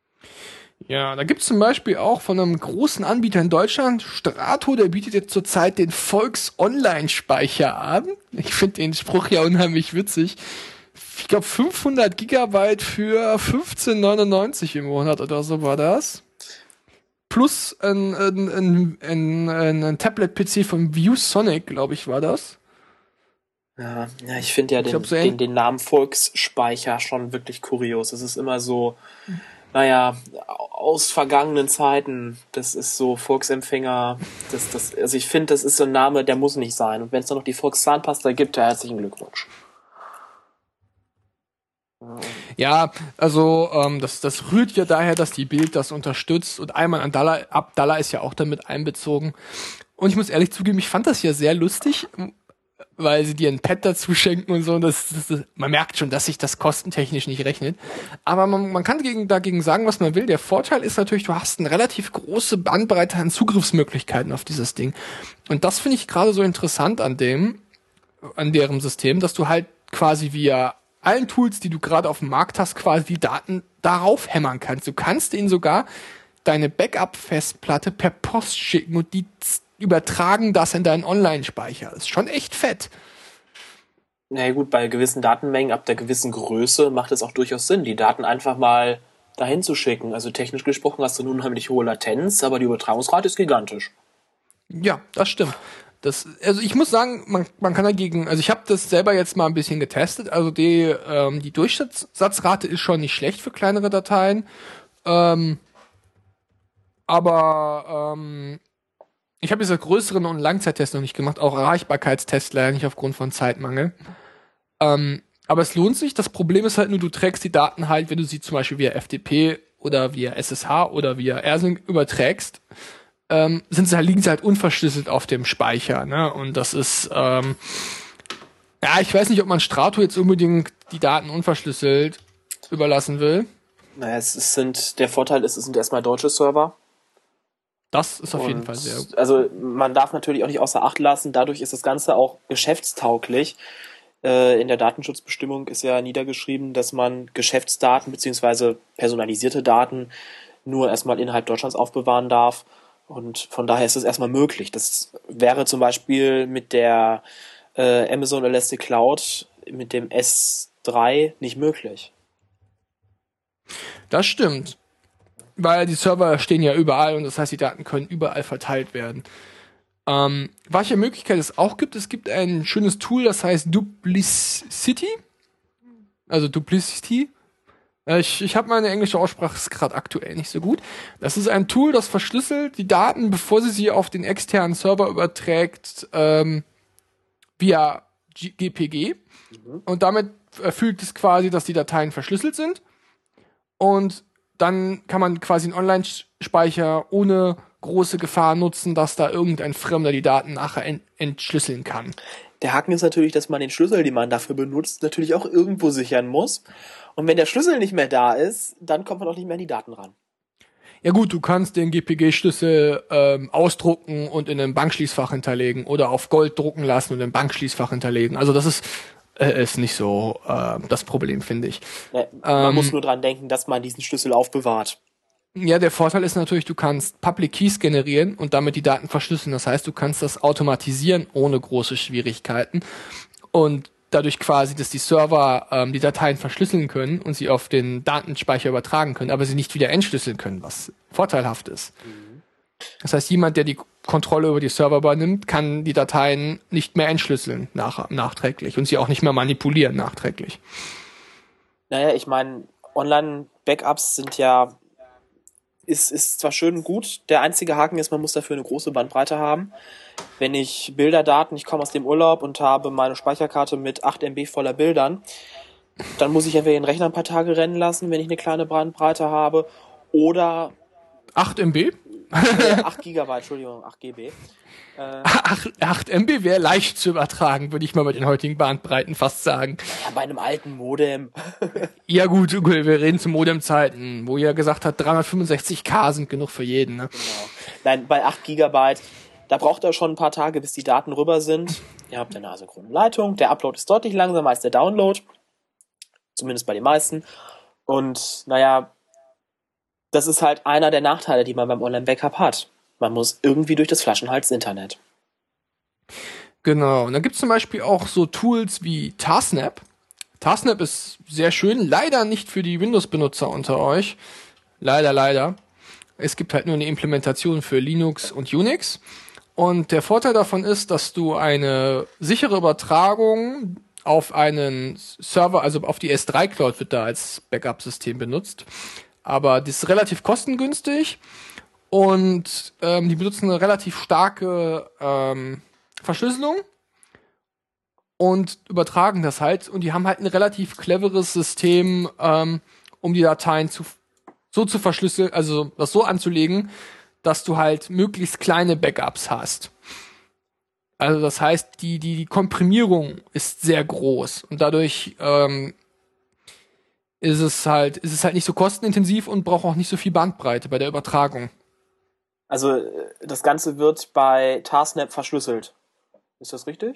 Ja, da gibt's zum Beispiel auch von einem großen Anbieter in Deutschland, Strato, der bietet jetzt zurzeit den Volks-Online-Speicher an. Ich finde den Spruch ja unheimlich witzig. Ich glaube fünfhundert Gigabyte für fünfzehn neunundneunzig im Monat oder so war das. Plus ein, ein, ein, ein, ein, ein Tablet-P C von ViewSonic, glaube ich, war das. Ja, ja ich finde ja ich den, glaub, so den, den Namen Volksspeicher schon wirklich kurios. Es ist immer so, naja, aus vergangenen Zeiten, das ist so Volksempfänger, das, das, also ich finde, das ist so ein Name, der muss nicht sein. Und wenn es dann noch die Volkszahnpasta gibt, ja, herzlichen Glückwunsch. Ja, also ähm, das, das rührt ja daher, dass die Bild das unterstützt und Ayman Abdallah, Abdallah ist ja auch damit einbezogen. Und ich muss ehrlich zugeben, ich fand das ja sehr lustig, weil sie dir ein Pad dazu schenken und so. Und das, das, das, man merkt schon, dass sich das kostentechnisch nicht rechnet. Aber man, man kann dagegen, dagegen sagen, was man will. Der Vorteil ist natürlich, du hast eine relativ große Bandbreite an Zugriffsmöglichkeiten auf dieses Ding. Und das finde ich gerade so interessant an dem, an deren System, dass du halt quasi via allen Tools, die du gerade auf dem Markt hast, quasi die Daten darauf hämmern kannst. Du kannst ihnen sogar deine Backup-Festplatte per Post schicken und die übertragen das in deinen Online-Speicher. Das ist schon echt fett. Na ja, gut, bei gewissen Datenmengen ab der gewissen Größe macht es auch durchaus Sinn, die Daten einfach mal dahin zu schicken. Also technisch gesprochen hast du eine unheimlich hohe Latenz, aber die Übertragungsrate ist gigantisch. Ja, das stimmt. Das, also ich muss sagen, man, man kann dagegen, also ich habe das selber jetzt mal ein bisschen getestet, also die, ähm, die Durchsatzrate ist schon nicht schlecht für kleinere Dateien, ähm, aber ähm, ich habe diese größeren und Langzeittests noch nicht gemacht, auch Erreichbarkeitstests leider nicht aufgrund von Zeitmangel. Ähm, aber es lohnt sich. Das Problem ist halt nur, du trägst die Daten halt, wenn du sie zum Beispiel via F T P oder via S S H oder via AirSync überträgst, ähm, sind sie halt, liegen sie halt unverschlüsselt auf dem Speicher, ne? Und das ist, ähm, ja, ich weiß nicht, ob man Strato jetzt unbedingt die Daten unverschlüsselt überlassen will. Naja, es sind, der Vorteil ist, es sind erstmal deutsche Server. Das ist auf Und jeden Fall sehr gut. Also man darf natürlich auch nicht außer Acht lassen, dadurch ist das Ganze auch geschäftstauglich. In der Datenschutzbestimmung ist ja niedergeschrieben, dass man Geschäftsdaten bzw. personalisierte Daten nur erstmal innerhalb Deutschlands aufbewahren darf. Und von daher ist es erstmal möglich. Das wäre zum Beispiel mit der äh, Amazon Elastic Cloud, mit dem S drei nicht möglich. Das stimmt. Weil die Server stehen ja überall und das heißt, die Daten können überall verteilt werden. Ähm, welche Möglichkeit es auch gibt, es gibt ein schönes Tool, das heißt Duplicity. Also Duplicity. Äh, ich ich habe meine englische Aussprache ist gerade aktuell nicht so gut. Das ist ein Tool, das verschlüsselt die Daten, bevor sie sie auf den externen Server überträgt, ähm, via G P G. Mhm. Und damit erfüllt es quasi, dass die Dateien verschlüsselt sind. Und dann kann man quasi einen Online-Speicher ohne große Gefahr nutzen, dass da irgendein Fremder die Daten nachher ent- entschlüsseln kann. Der Haken ist natürlich, dass man den Schlüssel, den man dafür benutzt, natürlich auch irgendwo sichern muss. Und wenn der Schlüssel nicht mehr da ist, dann kommt man auch nicht mehr an die Daten ran. Ja gut, du kannst den G P G-Schlüssel ähm, ausdrucken und in einem Bankschließfach hinterlegen oder auf Gold drucken lassen und im Bankschließfach hinterlegen. Also das ist äh, ist nicht so äh, das Problem, finde ich. Ja, man ähm, muss nur dran denken, dass man diesen Schlüssel aufbewahrt. Ja, der Vorteil ist natürlich, du kannst Public Keys generieren und damit die Daten verschlüsseln. Das heißt, du kannst das automatisieren ohne große Schwierigkeiten und dadurch quasi, dass die Server ähm, die Dateien verschlüsseln können und sie auf den Datenspeicher übertragen können, aber sie nicht wieder entschlüsseln können, was vorteilhaft ist. Mhm. Das heißt, jemand, der die Kontrolle über die Server übernimmt, kann die Dateien nicht mehr entschlüsseln nach, nachträglich und sie auch nicht mehr manipulieren nachträglich. Naja, ich meine, Online-Backups sind ja Ist, ist zwar schön und gut, der einzige Haken ist, man muss dafür eine große Bandbreite haben. Wenn ich Bilder, Daten, ich komme aus dem Urlaub und habe meine Speicherkarte mit acht Megabyte voller Bildern, dann muss ich entweder den Rechner ein paar Tage rennen lassen, wenn ich eine kleine Bandbreite habe, oder acht Megabyte? Nee, acht Gigabyte, Entschuldigung, acht Gigabyte. Äh, acht Megabyte wäre leicht zu übertragen, würde ich mal mit den heutigen Bandbreiten fast sagen. Ja, bei einem alten Modem. Ja gut, okay, wir reden zu Modemzeiten, wo ihr gesagt habt, dreihundertfünfundsechzig K sind genug für jeden. Ne? Genau. Nein, bei acht Gigabyte, da braucht er schon ein paar Tage, bis die Daten rüber sind. Ihr habt eine asynchrone Leitung, der Upload ist deutlich langsamer als der Download. Zumindest bei den meisten. Und naja, das ist halt einer der Nachteile, die man beim Online-Backup hat. Man muss irgendwie durch das Flaschenhals-Internet. Genau, und dann gibt es zum Beispiel auch so Tools wie Tarsnap. Tarsnap ist sehr schön, leider nicht für die Windows-Benutzer unter euch. Leider, leider. Es gibt halt nur eine Implementation für Linux und Unix. Und der Vorteil davon ist, dass du eine sichere Übertragung auf einen Server, also auf die S drei Cloud wird da als Backup-System benutzt. Aber das ist relativ kostengünstig und ähm, die benutzen eine relativ starke ähm, Verschlüsselung und übertragen das halt. Und die haben halt ein relativ cleveres System, ähm, um die Dateien zu, so zu verschlüsseln, also das so anzulegen, dass du halt möglichst kleine Backups hast. Also das heißt, die, die, die Komprimierung ist sehr groß und dadurch ähm, ist es halt, ist es halt nicht so kostenintensiv und braucht auch nicht so viel Bandbreite bei der Übertragung. Also das Ganze wird bei Tarsnap verschlüsselt. Ist das richtig?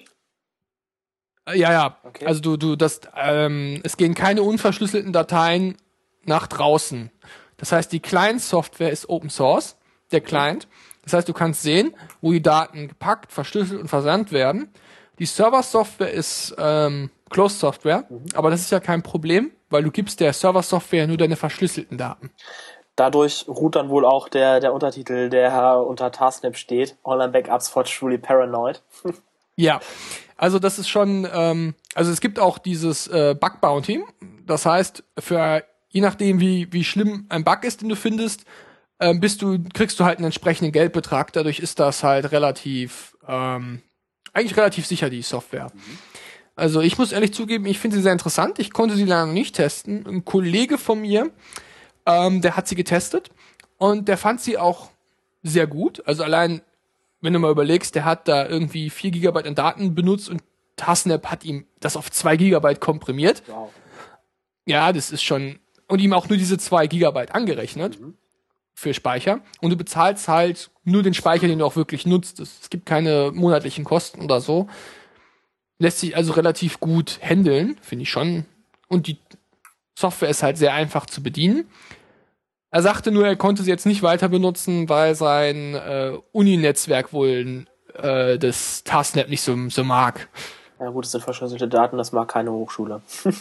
Ja, ja. Okay. Also du, du, das, ähm, es gehen keine unverschlüsselten Dateien nach draußen. Das heißt, die Client-Software ist Open Source, der Client. Das heißt, du kannst sehen, wo die Daten gepackt, verschlüsselt und versandt werden. Die Server-Software ist ähm, Closed Software, mhm. aber das ist ja kein Problem, weil du gibst der Server-Software nur deine verschlüsselten Daten. Dadurch ruht dann wohl auch der, der Untertitel, der unter Tasknap steht, Online-Backups for Truly Paranoid. Ja, also das ist schon, ähm, also es gibt auch dieses äh, Bug-Bounty, das heißt, für je nachdem, wie, wie schlimm ein Bug ist, den du findest, ähm, bist du, kriegst du halt einen entsprechenden Geldbetrag, dadurch ist das halt relativ, ähm, eigentlich relativ sicher, die Software. Mhm. Also ich muss ehrlich zugeben, ich finde sie sehr interessant. Ich konnte sie leider noch nicht testen. Ein Kollege von mir, ähm, der hat sie getestet und der fand sie auch sehr gut. Also allein, wenn du mal überlegst, der hat da irgendwie vier Gigabyte an Daten benutzt und Tasknap hat ihm das auf zwei Gigabyte komprimiert. Wow. Ja, das ist schon... Und ihm auch nur diese zwei Gigabyte angerechnet mhm. für Speicher. Und du bezahlst halt nur den Speicher, den du auch wirklich nutzt. Es gibt keine monatlichen Kosten oder so. Lässt sich also relativ gut handeln, finde ich schon. Und die Software ist halt sehr einfach zu bedienen. Er sagte nur, er konnte sie jetzt nicht weiter benutzen, weil sein äh, Uni-Netzwerk wohl äh, das Tasknap nicht so, so mag. Ja gut, das sind verschlüsselte Daten, das mag keine Hochschule.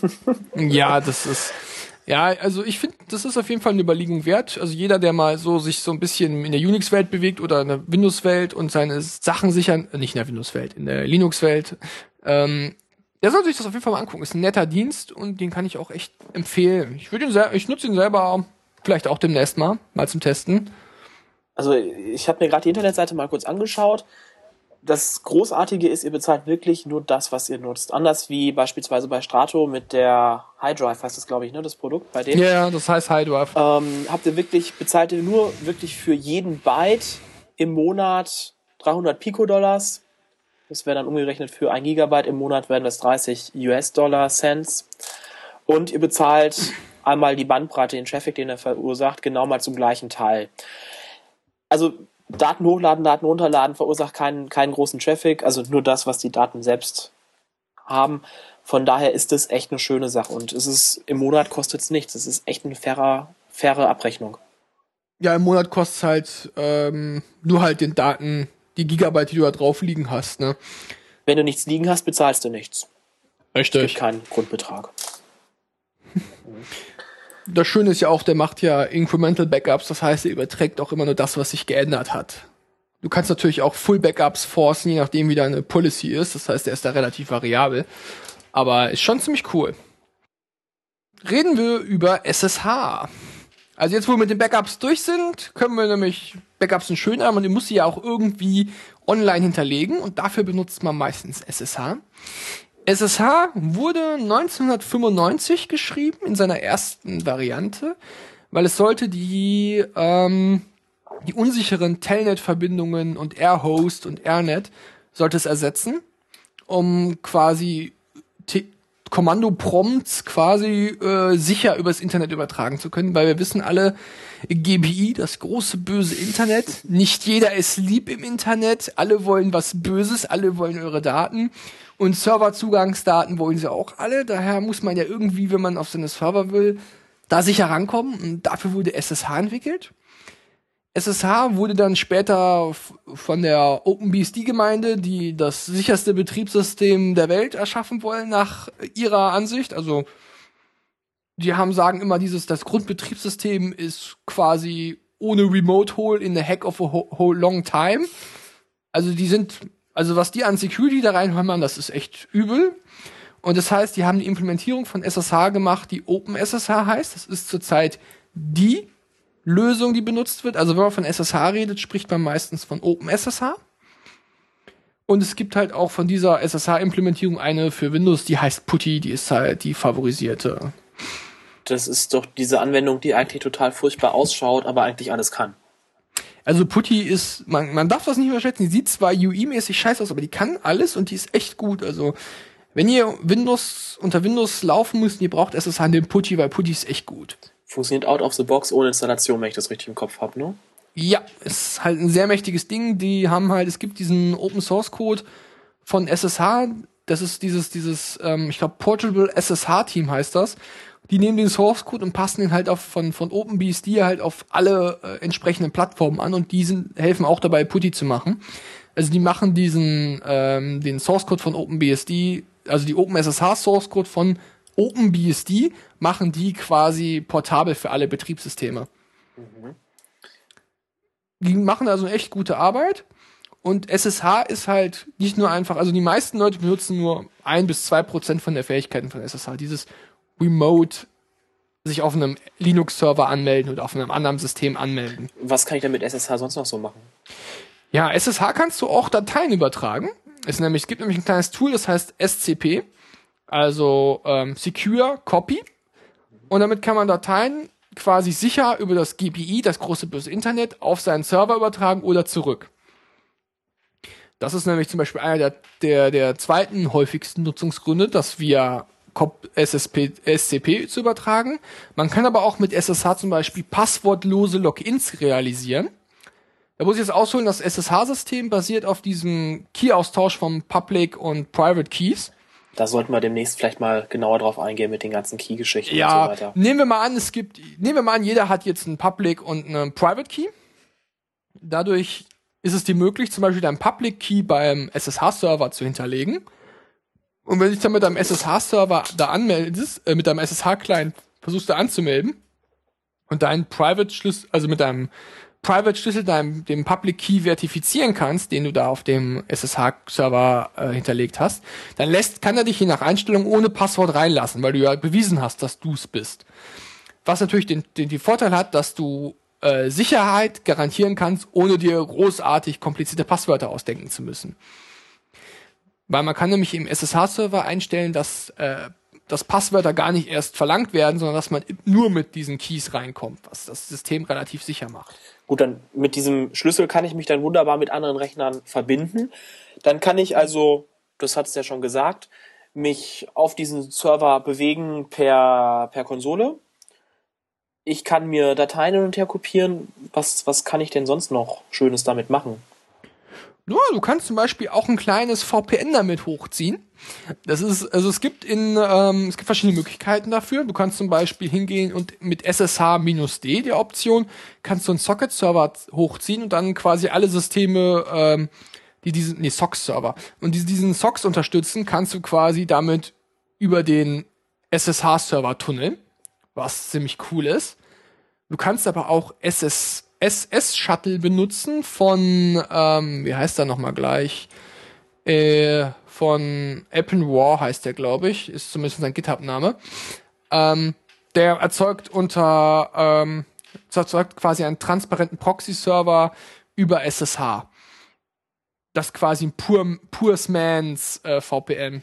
Ja, das ist... Ja, also ich finde, das ist auf jeden Fall eine Überlegung wert. Also jeder, der mal so sich so ein bisschen in der Unix-Welt bewegt oder in der Windows-Welt und seine Sachen sichern, äh, nicht in der Windows-Welt, in der Linux-Welt, ähm, der sollte sich das auf jeden Fall mal angucken. Ist ein netter Dienst und den kann ich auch echt empfehlen. Ich würde ihn sehr, ich nutze ihn selber vielleicht auch demnächst mal, mal zum Testen. Also ich habe mir gerade die Internetseite mal kurz angeschaut. Das Großartige ist, ihr bezahlt wirklich nur das, was ihr nutzt. Anders wie beispielsweise bei Strato mit der HiDrive, heißt das, glaube ich, ne, das Produkt bei denen. Ja, yeah, das heißt HiDrive. Ähm, habt ihr wirklich, bezahlt ihr nur wirklich für jeden Byte im Monat dreihundert Pico-Dollars. Das wäre dann umgerechnet für ein Gigabyte im Monat wären das dreißig U S-Dollar Cents. Und ihr bezahlt einmal die Bandbreite, den Traffic, den er verursacht, genau mal zum gleichen Teil. Also Daten hochladen, Daten runterladen verursacht keinen, keinen großen Traffic, also nur das, was die Daten selbst haben. Von daher ist das echt eine schöne Sache und es ist, im Monat kostet es nichts. Es ist echt eine faire, faire Abrechnung. Ja, im Monat kostet es halt ähm, nur halt den Daten, die Gigabyte, die du da drauf liegen hast, ne? Wenn du nichts liegen hast, bezahlst du nichts. Richtig. Es gibt keinen Grundbetrag. Das Schöne ist ja auch, der macht ja Incremental Backups, das heißt, er überträgt auch immer nur das, was sich geändert hat. Du kannst natürlich auch Full Backups forcen, je nachdem, wie deine Policy ist. Das heißt, der ist da relativ variabel. Aber ist schon ziemlich cool. Reden wir über S S H. Also jetzt, wo wir mit den Backups durch sind, können wir nämlich Backups sind schön, aber man muss sie ja auch irgendwie online hinterlegen und dafür benutzt man meistens S S H. S S H wurde neunzehnhundertfünfundneunzig geschrieben in seiner ersten Variante, weil es sollte die ähm, die unsicheren Telnet-Verbindungen und Airhost und Airnet sollte es ersetzen, um quasi T- Kommandoprompts quasi äh, sicher übers Internet übertragen zu können, weil wir wissen alle, G B I, das große böse Internet, nicht jeder ist lieb im Internet, alle wollen was Böses, alle wollen eure Daten. Und Serverzugangsdaten wollen sie auch alle. Daher muss man ja irgendwie, wenn man auf seine Server will, da sicher rankommen. Und dafür wurde S S H entwickelt. S S H wurde dann später f- von der OpenBSD-Gemeinde, die das sicherste Betriebssystem der Welt erschaffen wollen, nach ihrer Ansicht. Also, die haben sagen immer, dieses das Grundbetriebssystem ist quasi ohne Remote Hole in the heck of a whole long time. Also, die sind Also was die an Security da reinhämmern, das ist echt übel. Und das heißt, die haben die Implementierung von S S H gemacht, die OpenSSH heißt. Das ist zurzeit die Lösung, die benutzt wird. Also wenn man von S S H redet, spricht man meistens von OpenSSH. Und es gibt halt auch von dieser S S H-Implementierung eine für Windows, die heißt Putty, die ist halt die favorisierte. Das ist doch diese Anwendung, die eigentlich total furchtbar ausschaut, aber eigentlich alles kann. Also Putty ist, man, man darf das nicht überschätzen, die sieht zwar U I-mäßig scheiße aus, aber die kann alles und die ist echt gut. Also wenn ihr Windows unter Windows laufen müsst und ihr braucht S S H, den Putty, weil Putty ist echt gut. Funktioniert out of the box ohne Installation, wenn ich das richtig im Kopf habe, ne? Ja, ist halt ein sehr mächtiges Ding. Die haben halt, es gibt diesen Open Source Code von S S H, das ist dieses, dieses, ähm, ich glaube Portable S S H Team heißt das. Die nehmen den Source Code und passen den halt auf von von OpenBSD halt auf alle äh, entsprechenden Plattformen an und die sind, helfen auch dabei, Putty zu machen. Also die machen diesen ähm, den Source Code von OpenBSD also die OpenSSH Source Code von OpenBSD machen die quasi portabel für alle Betriebssysteme. Mhm. Die machen also echt gute Arbeit. Und S S H ist halt nicht nur einfach, also die meisten Leute benutzen nur ein bis zwei Prozent von der Fähigkeiten von S S H. Dieses Remote sich auf einem Linux-Server anmelden oder auf einem anderen System anmelden. Was kann ich denn mit S S H sonst noch so machen? Ja, S S H kannst du auch Dateien übertragen. Es, nämlich, es gibt nämlich ein kleines Tool, das heißt S C P, also ähm, Secure Copy. Und damit kann man Dateien quasi sicher über das G P I, das große böse Internet, auf seinen Server übertragen oder zurück. Das ist nämlich zum Beispiel einer der, der, der zweiten häufigsten Nutzungsgründe, dass wir S S P, S C P zu übertragen. Man kann aber auch mit S S H zum Beispiel passwortlose Logins realisieren. Da muss ich jetzt ausholen, das S S H-System basiert auf diesem Key-Austausch von Public und Private Keys. Da sollten wir demnächst vielleicht mal genauer drauf eingehen mit den ganzen Key-Geschichten ja, und so weiter. Nehmen wir mal an, es gibt, nehmen wir mal an, jeder hat jetzt einen Public und einen Private Key. Dadurch ist es dir möglich, zum Beispiel deinen Public Key beim S S H-Server zu hinterlegen. Und wenn du dich dann mit deinem S S H-Server da anmeldest, äh, mit deinem S S H-Client versuchst du anzumelden und deinen Private-Schlüssel, also mit deinem Private-Schlüssel, deinem, dem Public Key verifizieren kannst, den du da auf dem S S H-Server äh, hinterlegt hast, dann lässt, kann er dich je nach Einstellung ohne Passwort reinlassen, weil du ja bewiesen hast, dass du es bist. Was natürlich den, den, den Vorteil hat, dass du äh, Sicherheit garantieren kannst, ohne dir großartig komplizierte Passwörter ausdenken zu müssen. Weil man kann nämlich im S S H-Server einstellen, dass, äh, dass Passwörter gar nicht erst verlangt werden, sondern dass man nur mit diesen Keys reinkommt, was das System relativ sicher macht. Gut, dann mit diesem Schlüssel kann ich mich dann wunderbar mit anderen Rechnern verbinden. Dann kann ich also, das hat es ja schon gesagt, mich auf diesen Server bewegen per, per Konsole. Ich kann mir Dateien hin und her kopieren. Was, was kann ich denn sonst noch Schönes damit machen? Ja, du kannst zum Beispiel auch ein kleines V P N damit hochziehen. Das ist, also es gibt in, ähm, es gibt verschiedene Möglichkeiten dafür. Du kannst zum Beispiel hingehen und mit S S H-D, der Option, kannst du einen Socket-Server hochziehen und dann quasi alle Systeme, ähm, die diesen, nee, S O C-Server. Und die diesen S O Cs unterstützen, kannst du quasi damit über den S S H-Server tunneln, was ziemlich cool ist. Du kannst aber auch S S S S-Shuttle benutzen von, ähm, wie heißt der nochmal gleich? Äh, von AppNoir heißt der, glaube ich. Ist zumindest sein GitHub-Name. Ähm, der erzeugt unter, ähm, erzeugt quasi einen transparenten Proxy-Server über S S H. Das ist quasi ein pur, pures Mans äh, V P N.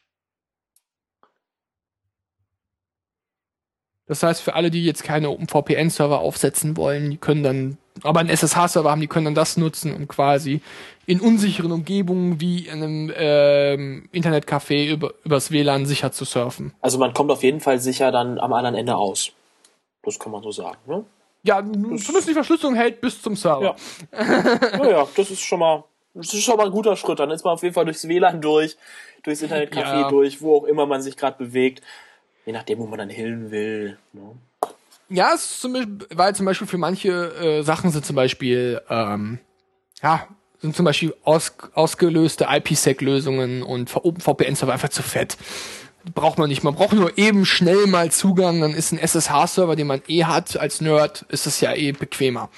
Das heißt, für alle, die jetzt keine OpenVPN-Server aufsetzen wollen, die können dann, aber einen S S H-Server haben, die können dann das nutzen, um quasi in unsicheren Umgebungen wie in einem ähm, Internetcafé über, übers W L A N sicher zu surfen. Also man kommt auf jeden Fall sicher dann am anderen Ende aus. Das kann man so sagen, ne? Ja, das zumindest die Verschlüsselung hält bis zum Server. Ja, ja, ja, das ist schon mal, das ist schon mal ein guter Schritt. Dann ist man auf jeden Fall durchs W L A N durch, durchs Internetcafé ja. durch, wo auch immer man sich gerade bewegt. Je nachdem, wo man dann hin will. Ne? Ja, es ist zum Beispiel, weil zum Beispiel für manche äh, Sachen sind zum Beispiel, ähm, ja, sind zum Beispiel aus, ausgelöste I P sec-Lösungen und OpenVPN-Server einfach zu fett. Die braucht man nicht. Man braucht nur eben schnell mal Zugang, dann ist ein S S H-Server, den man eh hat als Nerd, ist es ja eh bequemer.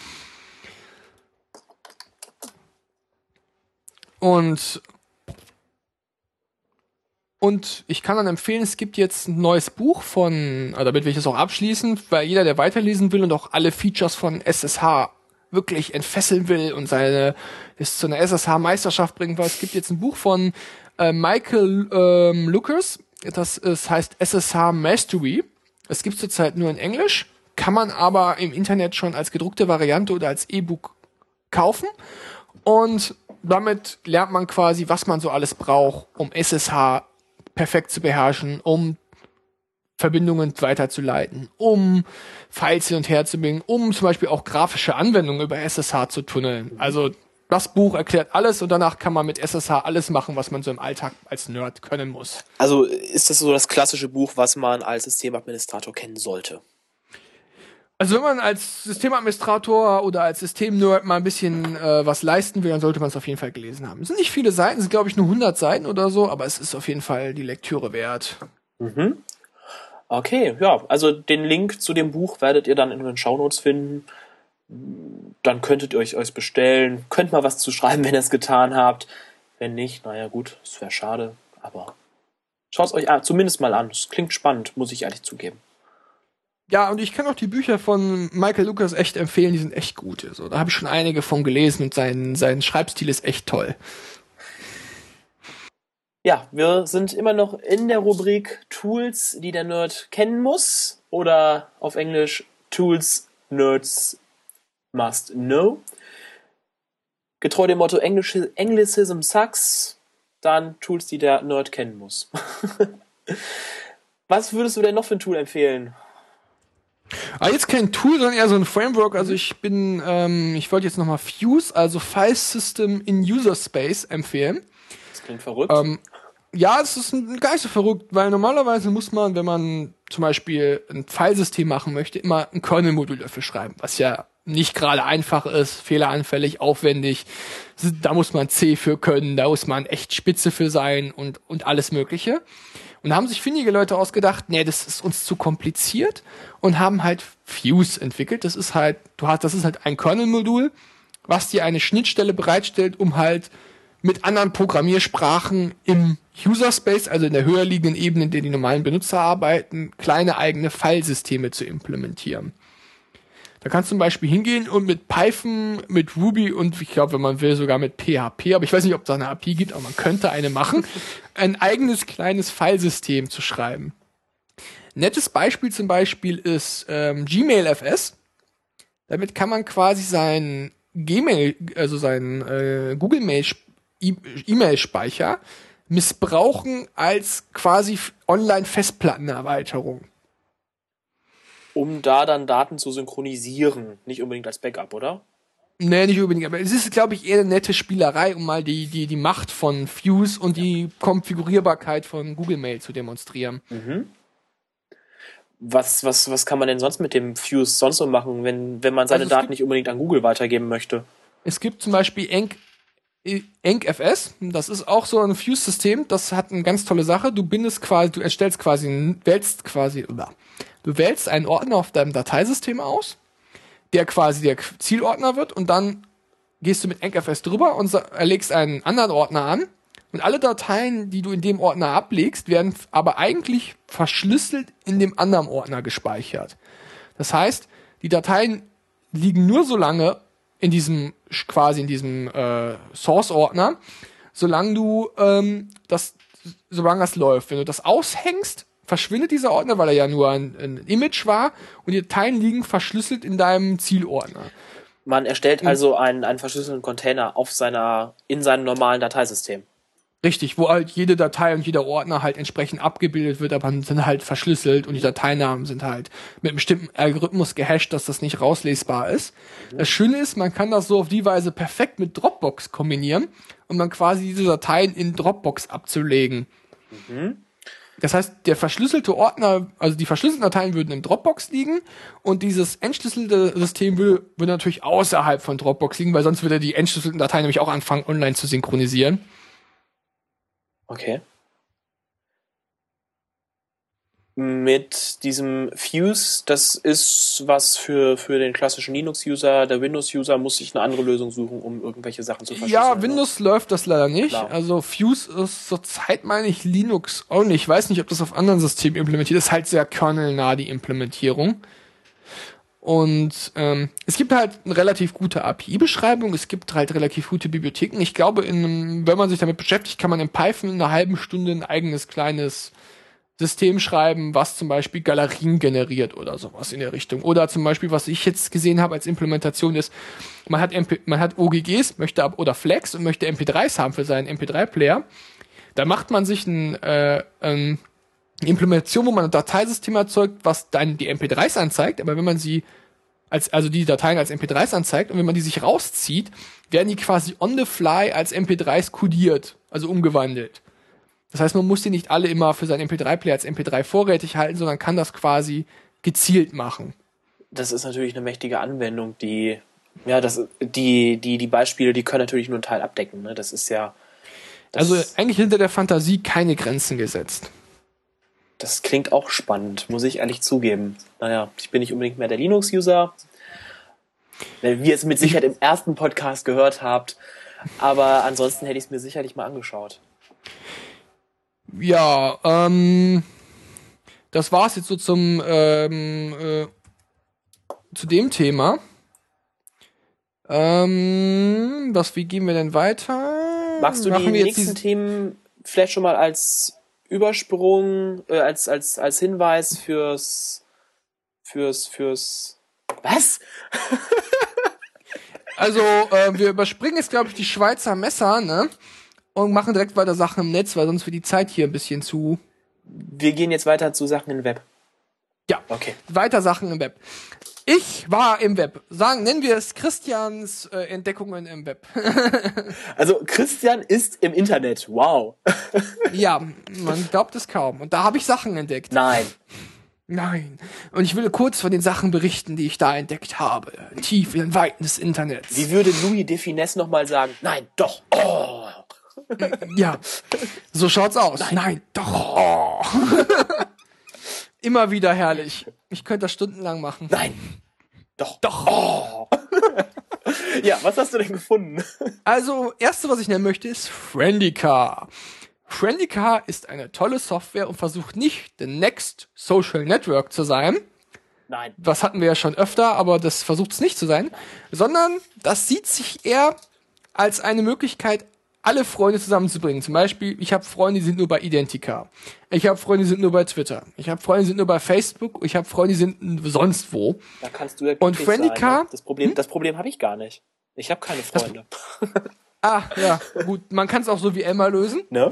Und Und ich kann dann empfehlen, es gibt jetzt ein neues Buch von, also damit will ich das auch abschließen, weil jeder, der weiterlesen will und auch alle Features von S S H wirklich entfesseln will und seine, es zu einer S S H-Meisterschaft bringen will. Es gibt jetzt ein Buch von äh, Michael ähm, Lucas, das ist, heißt S S H Mastery. Es gibt zurzeit nur in Englisch, kann man aber im Internet schon als gedruckte Variante oder als E-Book kaufen. Und damit lernt man quasi, was man so alles braucht, um S S H perfekt zu beherrschen, um Verbindungen weiterzuleiten, um Files hin und her zu bringen, um zum Beispiel auch grafische Anwendungen über S S H zu tunneln. Also das Buch erklärt alles und danach kann man mit S S H alles machen, was man so im Alltag als Nerd können muss. Also ist das so das klassische Buch, was man als Systemadministrator kennen sollte? Also wenn man als Systemadministrator oder als Systemnerd mal ein bisschen äh, was leisten will, dann sollte man es auf jeden Fall gelesen haben. Es sind nicht viele Seiten, es sind glaube ich nur hundert Seiten oder so, aber es ist auf jeden Fall die Lektüre wert. Mhm. Okay, ja, also den Link zu dem Buch werdet ihr dann in den Shownotes finden. Dann könntet ihr euch euch bestellen, könnt mal was zu schreiben, wenn ihr es getan habt. Wenn nicht, naja gut, es wäre schade, aber schaut es euch zumindest mal an. Es klingt spannend, muss ich ehrlich zugeben. Ja, und ich kann auch die Bücher von Michael Lucas echt empfehlen, die sind echt gut. Also, da habe ich schon einige von gelesen und sein, sein Schreibstil ist echt toll. Ja, wir sind immer noch in der Rubrik Tools, die der Nerd kennen muss. Oder auf Englisch Tools Nerds must know. Getreu dem Motto Anglicism sucks, dann Tools, die der Nerd kennen muss. Was würdest du denn noch für ein Tool empfehlen? Aber jetzt kein Tool, sondern eher so ein Framework. Also ich bin, ähm, ich wollte jetzt nochmal Fuse, also File System in User Space, empfehlen. Das klingt verrückt. Ähm, ja, es ist gar nicht so verrückt, weil normalerweise muss man, wenn man zum Beispiel ein Filesystem machen möchte, immer ein Kernel-Modul dafür schreiben, was ja nicht gerade einfach ist, fehleranfällig, aufwendig. Da muss man C für können, da muss man echt spitze für sein und, und alles Mögliche. Und da haben sich findige Leute ausgedacht, nee, das ist uns zu kompliziert und haben halt Fuse entwickelt. Das ist halt, du hast, das ist halt ein Kernel-Modul, was dir eine Schnittstelle bereitstellt, um halt mit anderen Programmiersprachen im User-Space, also in der höher liegenden Ebene, in der die normalen Benutzer arbeiten, kleine eigene Filesysteme zu implementieren. Da kannst du zum Beispiel hingehen und mit Python, mit Ruby und ich glaube, wenn man will, sogar mit P H P, aber ich weiß nicht, ob es da eine A P I gibt, aber man könnte eine machen, ein eigenes kleines Filesystem zu schreiben. Nettes Beispiel zum Beispiel ist ähm, Gmail.fs. Damit kann man quasi sein Gmail, also sein äh, Google Mail E-Mail-Speicher missbrauchen als quasi Online-Festplattenerweiterung. Um da dann Daten zu synchronisieren, nicht unbedingt als Backup, oder? Nee, nicht unbedingt, aber es ist, glaube ich, eher eine nette Spielerei, um mal die, die, die Macht von Fuse und die Konfigurierbarkeit von Google Mail zu demonstrieren. Mhm. Was, was, was kann man denn sonst mit dem Fuse sonst so machen, wenn, wenn man seine Also Daten gibt, nicht unbedingt an Google weitergeben möchte? Es gibt zum Beispiel Enc, EncFS, das ist auch so ein Fuse-System, das hat eine ganz tolle Sache. Du bindest quasi, du erstellst quasi, wählst quasi, du wählst einen Ordner auf deinem Dateisystem aus, der quasi der Zielordner wird und dann gehst du mit EncFS drüber und erlegst einen anderen Ordner an und alle Dateien, die du in dem Ordner ablegst, werden aber eigentlich verschlüsselt in dem anderen Ordner gespeichert. Das heißt, die Dateien liegen nur so lange in diesem, quasi in diesem äh, Source-Ordner, solange du ähm, das, solange das läuft. Wenn du das aushängst, verschwindet dieser Ordner, weil er ja nur ein, ein Image war und die Dateien liegen verschlüsselt in deinem Zielordner. Man erstellt also einen, einen verschlüsselten Container auf seiner, in seinem normalen Dateisystem. Richtig, wo halt jede Datei und jeder Ordner halt entsprechend abgebildet wird, aber sind halt verschlüsselt und die Dateinamen sind halt mit einem bestimmten Algorithmus gehasht, dass das nicht rauslesbar ist. Mhm. Das Schöne ist, man kann das so auf die Weise perfekt mit Dropbox kombinieren, um dann quasi diese Dateien in Dropbox abzulegen. Mhm. Das heißt, der verschlüsselte Ordner, also die verschlüsselten Dateien würden im Dropbox liegen und dieses entschlüsselte System würde, würde natürlich außerhalb von Dropbox liegen, weil sonst würde die entschlüsselten Dateien nämlich auch anfangen, online zu synchronisieren. Okay. Mit diesem Fuse, das ist was für, für den klassischen Linux-User. Der Windows-User muss sich eine andere Lösung suchen, um irgendwelche Sachen zu verschlüsseln. Ja, Windows oder? läuft das leider nicht. Klar. Also Fuse ist zurzeit, meine ich, Linux only. Ich weiß nicht, ob das auf anderen Systemen implementiert ist. Halt sehr kernelnah, die Implementierung. Und ähm, es gibt halt eine relativ gute A P I-Beschreibung, es gibt halt relativ gute Bibliotheken. Ich glaube, in einem, wenn man sich damit beschäftigt, kann man in Python in einer halben Stunde ein eigenes kleines System schreiben, was zum Beispiel Galerien generiert oder sowas in der Richtung. Oder zum Beispiel, was ich jetzt gesehen habe als Implementation ist, man hat, M P, man hat O G Gs möchte ab, oder Flags und möchte M P dreis haben für seinen M P drei Player. Da macht man sich ein, äh, ein Implementation, wo man ein Dateisystem erzeugt, was dann die M P dreis anzeigt, aber wenn man sie als, also die Dateien als M P dreis anzeigt und wenn man die sich rauszieht, werden die quasi on the fly als M P dreis kodiert, also umgewandelt. Das heißt, man muss die nicht alle immer für seinen M P drei Player als M P drei vorrätig halten, sondern kann das quasi gezielt machen. Das ist natürlich eine mächtige Anwendung, die, ja, das, die, die, die Beispiele, die können natürlich nur einen Teil abdecken, ne? Das ist ja. Das, also eigentlich hinter der Fantasie keine Grenzen gesetzt. Das klingt auch spannend, muss ich ehrlich zugeben. Naja, ich bin nicht unbedingt mehr der Linux-User, wie ihr es mit Sicherheit im ersten Podcast gehört habt, aber ansonsten hätte ich es mir sicherlich mal angeschaut. Ja, ähm, das war's jetzt so zum, ähm, äh, zu dem Thema. Ähm, was, wie gehen wir denn weiter? Magst du Machen die wir jetzt nächsten die- Themen vielleicht schon mal als Übersprung, äh, als, als, als Hinweis fürs, fürs, fürs, was? Also, äh, wir überspringen jetzt, glaube ich, die Schweizer Messer, ne? Und machen direkt weiter Sachen im Netz, weil sonst wird die Zeit hier ein bisschen zu... Wir gehen jetzt weiter zu Sachen im Web. Ja, Okay. weiter Sachen im Web. Ich war im Web. Sagen, nennen wir es Christians äh, Entdeckungen im Web. Also Christian ist im Internet. Wow. Ja, man glaubt es kaum. Und da habe ich Sachen entdeckt. Nein. Nein. Und ich will kurz von den Sachen berichten, die ich da entdeckt habe. Tief in den Weiten des Internets. Wie würde Louis de Finesse nochmal sagen? Nein, doch. Oh. Ja, so schaut's aus. Nein, Nein doch. Oh. Immer wieder herrlich. Ich könnte das stundenlang machen. Nein. Doch. Doch. Oh. Ja, was hast du denn gefunden? Also, erste, was ich nennen möchte, ist Friendica. Friendica ist eine tolle Software und versucht nicht the next social network zu sein. Nein. Das hatten wir ja schon öfter, aber das versucht es nicht zu sein. Sondern das sieht sich eher als eine Möglichkeit, alle Freunde zusammenzubringen. Zum Beispiel, ich habe Freunde, die sind nur bei Identica. Ich habe Freunde, die sind nur bei Twitter. Ich habe Freunde, die sind nur bei Facebook. Ich habe Freunde, die sind sonst wo. Da kannst du ja Und glücklich Friendica- sein, ne? Das Problem, das Problem habe ich gar nicht. Ich habe keine Freunde. Ah, ja, gut. Man kann es auch so wie Elmar lösen. Ne?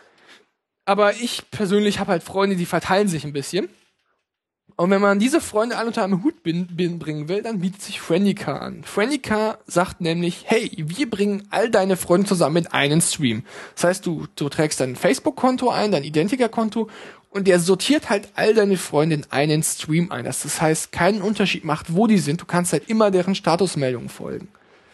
Aber ich persönlich habe halt Freunde, die verteilen sich ein bisschen. Und wenn man diese Freunde alle unter einem Hut bin, bin, bringen will, dann bietet sich Friendica an. Friendica sagt nämlich, hey, wir bringen all deine Freunde zusammen in einen Stream. Das heißt, du, du trägst dein Facebook-Konto ein, dein Identica-Konto und der sortiert halt all deine Freunde in einen Stream ein. Das, das heißt, keinen Unterschied macht, wo die sind. Du kannst halt immer deren Statusmeldungen folgen.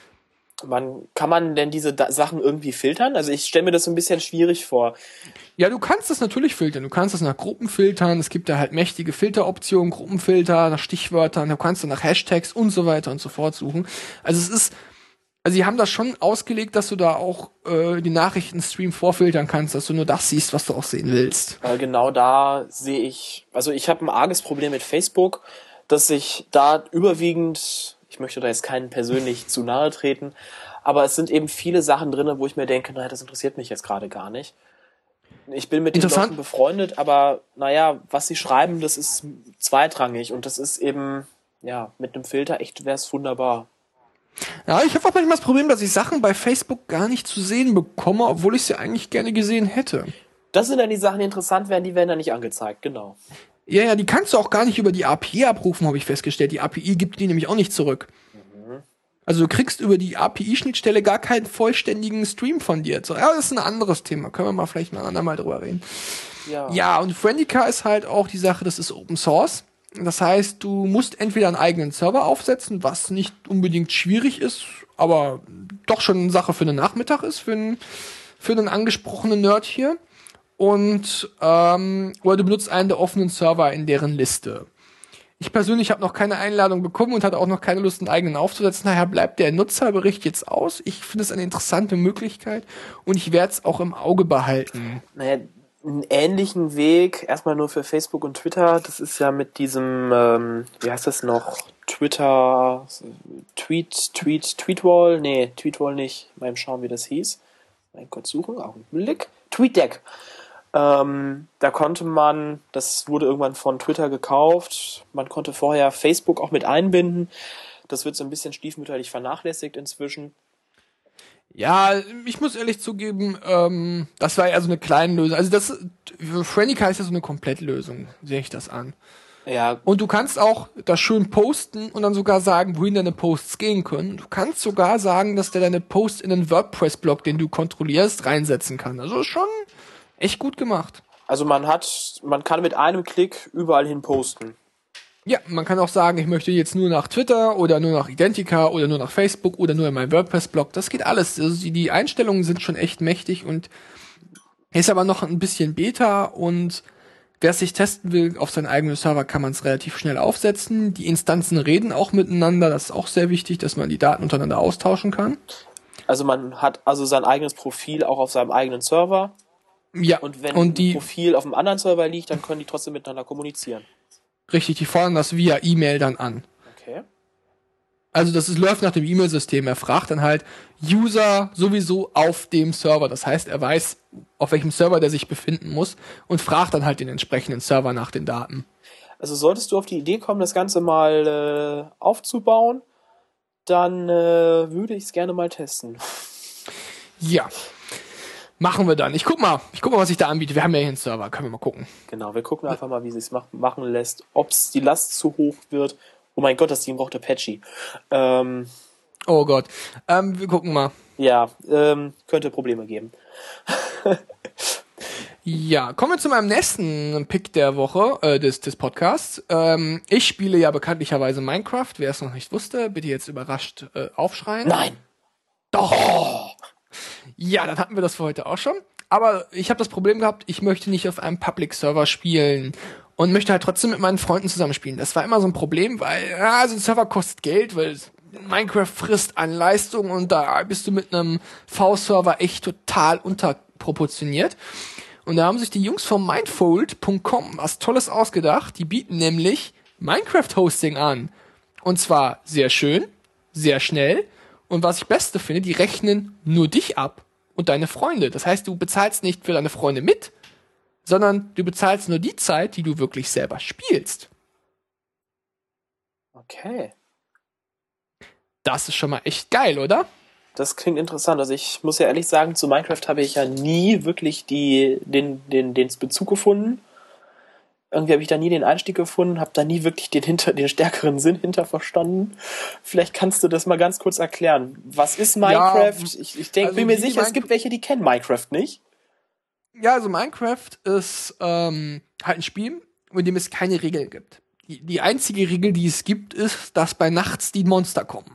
Man, kann man denn diese da- Sachen irgendwie filtern? Also ich stelle mir das so ein bisschen schwierig vor. Ja, du kannst das natürlich filtern. Du kannst das nach Gruppen filtern. Es gibt da halt mächtige Filteroptionen, Gruppenfilter, nach Stichwörtern. Du kannst dann nach Hashtags und so weiter und so fort suchen. Also es ist, also sie haben das schon ausgelegt, dass du da auch äh, die Nachrichtenstream vorfiltern kannst, dass du nur das siehst, was du auch sehen willst. Weil genau da sehe ich, also ich habe ein arges Problem mit Facebook, dass ich da überwiegend, ich möchte da jetzt keinen persönlich zu nahe treten, aber es sind eben viele Sachen drin, wo ich mir denke, naja, das interessiert mich jetzt gerade gar nicht. Ich bin mit den Interessant. Leuten befreundet, aber naja, was sie schreiben, das ist zweitrangig und das ist eben, ja, mit einem Filter echt wäre es wunderbar. Ja, ich habe auch manchmal das Problem, dass ich Sachen bei Facebook gar nicht zu sehen bekomme, obwohl ich sie eigentlich gerne gesehen hätte. Das sind dann die Sachen, die interessant werden, die werden dann nicht angezeigt, genau. Ja, ja, die kannst du auch gar nicht über die A P I abrufen, habe ich festgestellt. Die A P I gibt die nämlich auch nicht zurück. Mhm. Also du kriegst über die A P I-Schnittstelle gar keinen vollständigen Stream von dir. So, ja, das ist ein anderes Thema. Können wir mal vielleicht mal ein andermal drüber reden. Ja. Ja, und Friendica ist halt auch die Sache, das ist Open Source. Das heißt, du musst entweder einen eigenen Server aufsetzen, was nicht unbedingt schwierig ist, aber doch schon eine Sache für einen Nachmittag ist, für einen, für einen angesprochenen Nerd hier. Und ähm, oder du benutzt einen der offenen Server in deren Liste. Ich persönlich habe noch keine Einladung bekommen und hatte auch noch keine Lust, einen eigenen aufzusetzen. Daher bleibt der Nutzerbericht jetzt aus. Ich finde es eine interessante Möglichkeit und ich werde es auch im Auge behalten. Naja, einen ähnlichen Weg, erstmal nur für Facebook und Twitter, das ist ja mit diesem, ähm, wie heißt das noch, Twitter, Tweet, Tweet, Tweetwall, nee, Tweetwall nicht, mal schauen, wie das hieß. Mal kurz suchen, Augenblick. TweetDeck. Ähm, da konnte man, das wurde irgendwann von Twitter gekauft, man konnte vorher Facebook auch mit einbinden. Das wird so ein bisschen stiefmütterlich vernachlässigt inzwischen. Ja, ich muss ehrlich zugeben, ähm, das war eher so eine kleine Lösung. Also das, Friendica ist ja so eine Komplettlösung, sehe ich das an. Ja, Und du kannst auch das schön posten und dann sogar sagen, wohin deine Posts gehen können. Du kannst sogar sagen, dass der deine Posts in einen WordPress-Blog, den du kontrollierst, reinsetzen kann. Also schon echt gut gemacht. also man hat, man kann mit einem Klick überall hin posten. Ja, man kann auch sagen, ich möchte jetzt nur nach Twitter oder nur nach Identica oder nur nach Facebook oder nur in meinem WordPress-Blog. Das geht alles. Also die, die Einstellungen sind schon echt mächtig und ist aber noch ein bisschen Beta und wer es sich testen will auf seinen eigenen Server, kann man es relativ schnell aufsetzen. Die Instanzen reden auch miteinander. Das ist auch sehr wichtig, dass man die Daten untereinander austauschen kann. Also man hat also sein eigenes Profil auch auf seinem eigenen Server. Ja. Und wenn und die, ein Profil auf einem anderen Server liegt, dann können die trotzdem miteinander kommunizieren. Richtig, die fordern das via E-Mail dann an. Okay. Also das ist, läuft nach dem E-Mail-System. Er fragt dann halt User sowieso auf dem Server. Das heißt, er weiß, auf welchem Server der sich befinden muss und fragt dann halt den entsprechenden Server nach den Daten. Also solltest du auf die Idee kommen, das Ganze mal äh, aufzubauen, dann äh, würde ich es gerne mal testen. Ja, machen wir dann. Ich guck mal, ich guck mal, was ich da anbiete. Wir haben ja hier einen Server, können wir mal gucken. Genau, wir gucken einfach mal, wie es sich mach- machen lässt, ob es die Last zu hoch wird. Oh mein Gott, das Ding braucht Apache. Ähm, Oh Gott. Ähm, wir gucken mal. ja, ähm, könnte Probleme geben. Ja, kommen wir zu meinem nächsten Pick der Woche, äh, des, des Podcasts. Ähm, ich spiele ja bekanntlicherweise Minecraft. Wer es noch nicht wusste, bitte jetzt überrascht äh, aufschreien. Nein! Doch! Oh. Ja, dann hatten wir das für heute auch schon. Aber ich habe das Problem gehabt, ich möchte nicht auf einem Public-Server spielen und möchte halt trotzdem mit meinen Freunden zusammenspielen. Das war immer so ein Problem, weil ja, so ein Server kostet Geld, weil Minecraft frisst an Leistung und da bist du mit einem V-Server echt total unterproportioniert. Und da haben sich die Jungs von Mindfold Punkt com was Tolles ausgedacht. Die bieten nämlich Minecraft-Hosting an. Und zwar sehr schön, sehr schnell. Und was ich Beste finde, die rechnen nur dich ab und deine Freunde. Das heißt, du bezahlst nicht für deine Freunde mit, sondern du bezahlst nur die Zeit, die du wirklich selber spielst. Okay. Das ist schon mal echt geil, oder? Das klingt interessant. Also ich muss ja ehrlich sagen, zu Minecraft habe ich ja nie wirklich die, den, den, den Bezug gefunden. Irgendwie habe ich da nie den Einstieg gefunden, habe da nie wirklich den, hinter, den stärkeren Sinn hinter verstanden. Vielleicht kannst du das mal ganz kurz erklären. Was ist Minecraft? Ja, ich ich denk, also bin mir wie sicher, es Minecraft- gibt welche, die kennen Minecraft nicht. Ja, also Minecraft ist ähm, halt ein Spiel, in dem es keine Regeln gibt. Die, die einzige Regel, die es gibt, ist, dass bei nachts die Monster kommen.